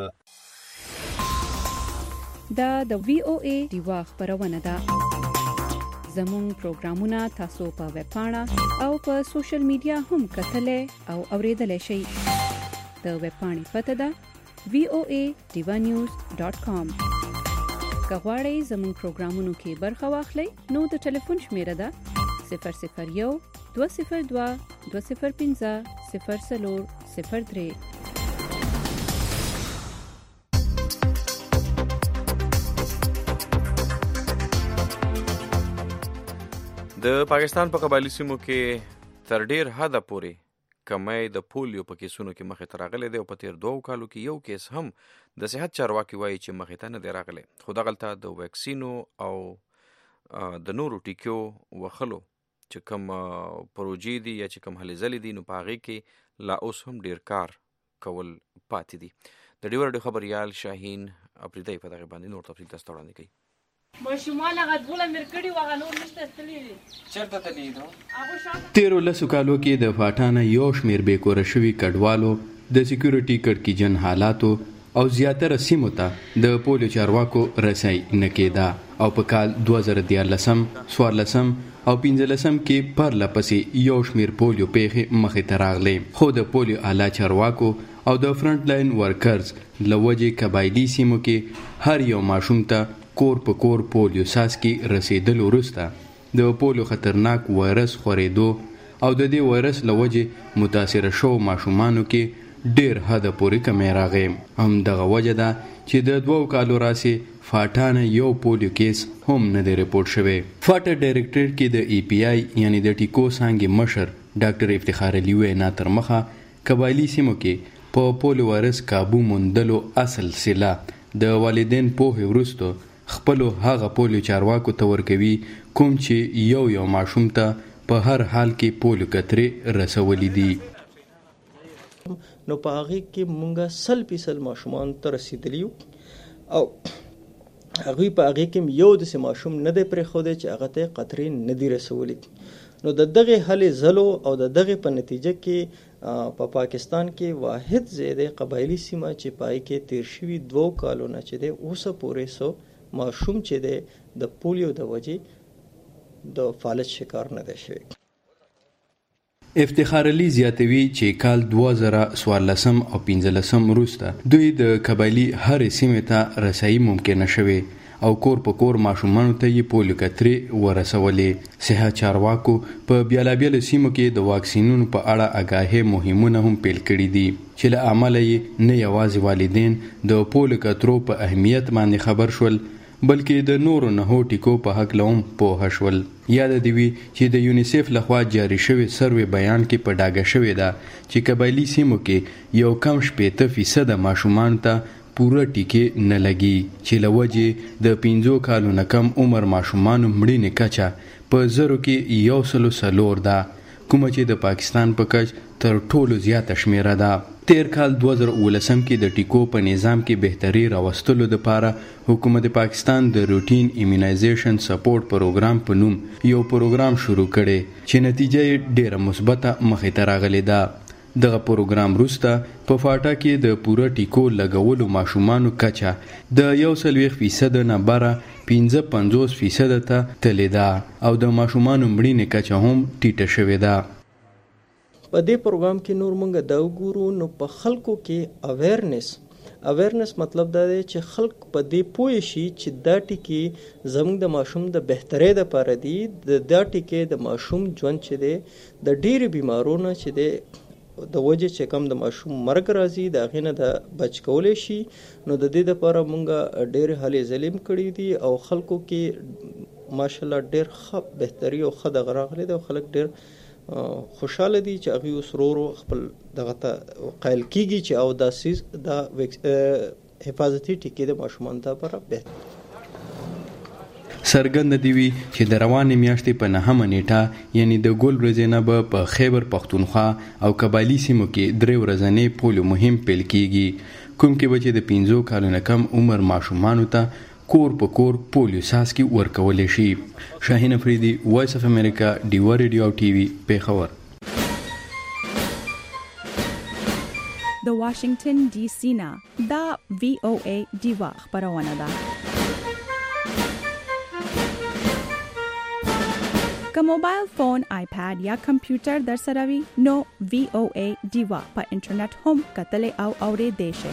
دا د وی او ای ډیوه خبرونه ده. زموږ پروګرامونه تاسو په ویب پاڼه او په سوشل میډیا هم کتلای او اوریدلای شئ. د ویب پاڼې پته ده voanews.com. کغواړئ زموږ پروګرامونو کې برخه واخلئ نو د ټلیفون شمیره ده 001 202 205 0403. د پاکستان په قبایلی سیمو کې تر ډیر حده پورې کمی د پولیو په کیسونو کې مخې ته راغلی دی او په تیر 2 کالو کې یو کیس هم د صحت چارواکي وایي چې مخې ته نه دی راغلی. خو دغلته د ویکسینو او د نورو ټیکو وخلو چې کوم پروژې دي یا چې کوم هلې ځلې دي نو په هغې کې لا اوس هم ډیر کار کول پاتې دي. د ډیور ډیو خبریال شاهین اپریدی په دغه باندې نور تفصیل تاسو ته وړاندې کوي. ماشومان هغه ډوله مرکړي وغه نور نشته تللی دي. چېرته تللی دو؟ تیرو لسو کالو کې د فاټانه یو شمېر بېکوره شوي کډوالو د سکیورټي کړکېچن حالاتو او زیاتره سیمو ته د پولیو چارواکو رسۍ نه کېده او په کال 2014 14 او 15 کې پرله پسې یو شمېر پولیو پیښې مخې ته راغلې. خو د پولیو اعلی چارواکو او د فرنټ لاین ورکرز له وجې قبایلي سیمو کې هر یو ماشوم ته کور په کور پولیو څاڅکي رسېدل وروسته د پولیو خطرناک وایرس خورېدو او د دې وایرس له وجې متاثره شوو ماشومانو کې ډېر حده پورې کمی راغی. همدغه وجه ده چې د 2 کالو راسې فاټا نه یو پولیو کیس هم نه دی رپورټ شوی. فاټا ډایرکټریټ کې د ای پی آی یعنی د ټیکو څانګې مشر ډاکټر افتخار علي وینا تر مخه قبایلي سیمو کې په پولیو وایرس کابو موندلو اصل سله د والدین پوهې وروسته خپلو هغه پولیو چارواکو ته ورکوي کوم چې یو ماشوم ته په هر حال کې پولیو کترې رسولي دي. نو په هغه کې مونږه 100% ماشومان ته رسیدلی او هغه په هغه کې یو د ماشوم نه دی پرې خو دی چې هغه ته قطرې نه دی رسولي. نو د دغه هلې زلو او د دغه په نتیجه کې په پاکستان کې واحد زیاده قبایلی سیمه چې پای کې تیر شوی 2 کالو نه چې دی اوسه پورې سو ماشوم چې دی د پولیو د وجې د فالج شکار نه دی شوی. افتخار علي زیاتوي چې کال 2014 او 15 وروسته دوی د قبایلی هرې سیمې ته رسایي ممکنه شوې او کور په کور ماشومانو ته یې پولیو کترې ورسولې. صحت چارواکو په بیلابیلو سیمو کې د واکسینونو په اړه آګاهي مهمونه هم پیل کړي دي چې له امله یې نه یوازې والدین د پولیو کترو په اهمیت باندې خبر شول بلکې د نورو نهو ټیکو په هکله هم پوه شول. یاد دې وي چې د یونیسیف لخوا جاري شوی سروې بیان کې په ډاګه شوې ده چې قبایلي سیمو کې یو کم 80% ماشومانو ته پوره ټیکې نه لګي چې له وجې د 15 کالو نه کم عمر ماشومانو مړینې کچه په زرو کې 104 ده کومه چې د پاکستان په کچ تر ټولو زیاته شمیره ده. تیر کال 2019 کې د ټیکو په نظام کې بهتري راوستلو لپاره حکومت پاکستان د روټین ایمونایزیشن سپورټ پروګرام په نوم یو پروګرام شروع کړي چې نتیجه یې ډېره مثبته مخې ته راغلې ده. دغه پروګرام وروسته په فاټا کې د پوره ټیکو لګولو ماشومانو کچه د 100% نه بره 55% ته تللی ده او د ماشومانو مړینې کچه هم ټیټه شوې ده. په دې پروګرام کې نور مونږ دا وګورو نو په خلکو کې اویرنس مطلب دا دی چې خلک په دې پوه شي چې دا ټیکې زموږ د ماشوم د بهترۍ لپاره دي. دا ټیکې د ماشوم ژوند چې دی د ډېرې بیمارونو چې دی د وجه چې کم د ماشوم مرګ راځي د هغې نه د بچ کولی شي. نو د دې لپاره مونږ ډېرې هلې ځلې کړي دي او خلکو کې ماشاءالله ډېر ښه بهتري او ښه دغه راغلی دی او خلک ډېر خوشاله دي چې هغوی اوس ورو خپل دغه ته قایل کېږي چې او دا سیز دا حفاظتي ټیکې د ماشومانو لپاره بهتر. څرګنده دي وي چې د روانې میاشتې په 9 نیټه یعنی د ګل ورځې نه به په خیبر پښتونخوا او قبایلي سیمو کې 3 ورځنی پولیو مهم پیل کیږي کوم کې به چې د 15 کالو نه کم عمر ماشومانو ته کور په کور پولیو ساسکي ورکولی شي. شاهین افریدي وایس اف امریکا ډیوا ریډیو او ټي وي پیښور. د واشنگټن ډي سي نه دا وی او ای ډیوا خبرونه ده. که موبایل فون، آیپاد یا کمپیوټر در سره وي نو وی او ای ډیوا په انټرنیټ هم کتلی او اوریدلی شئ.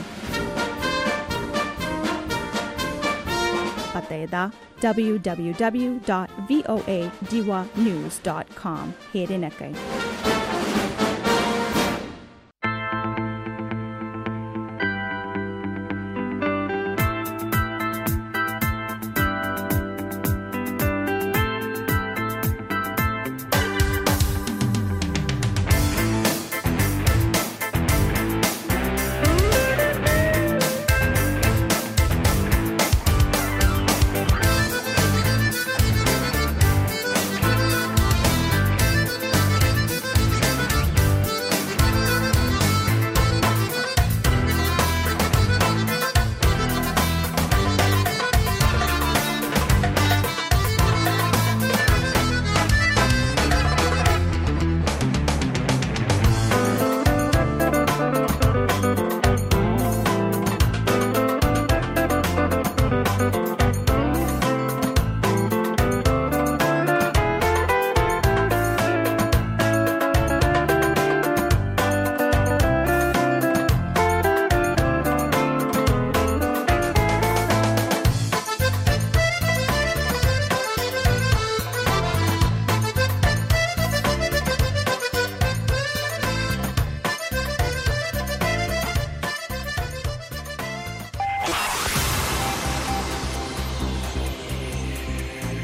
پته دا www.voadewanews.com هېر نه کړئ.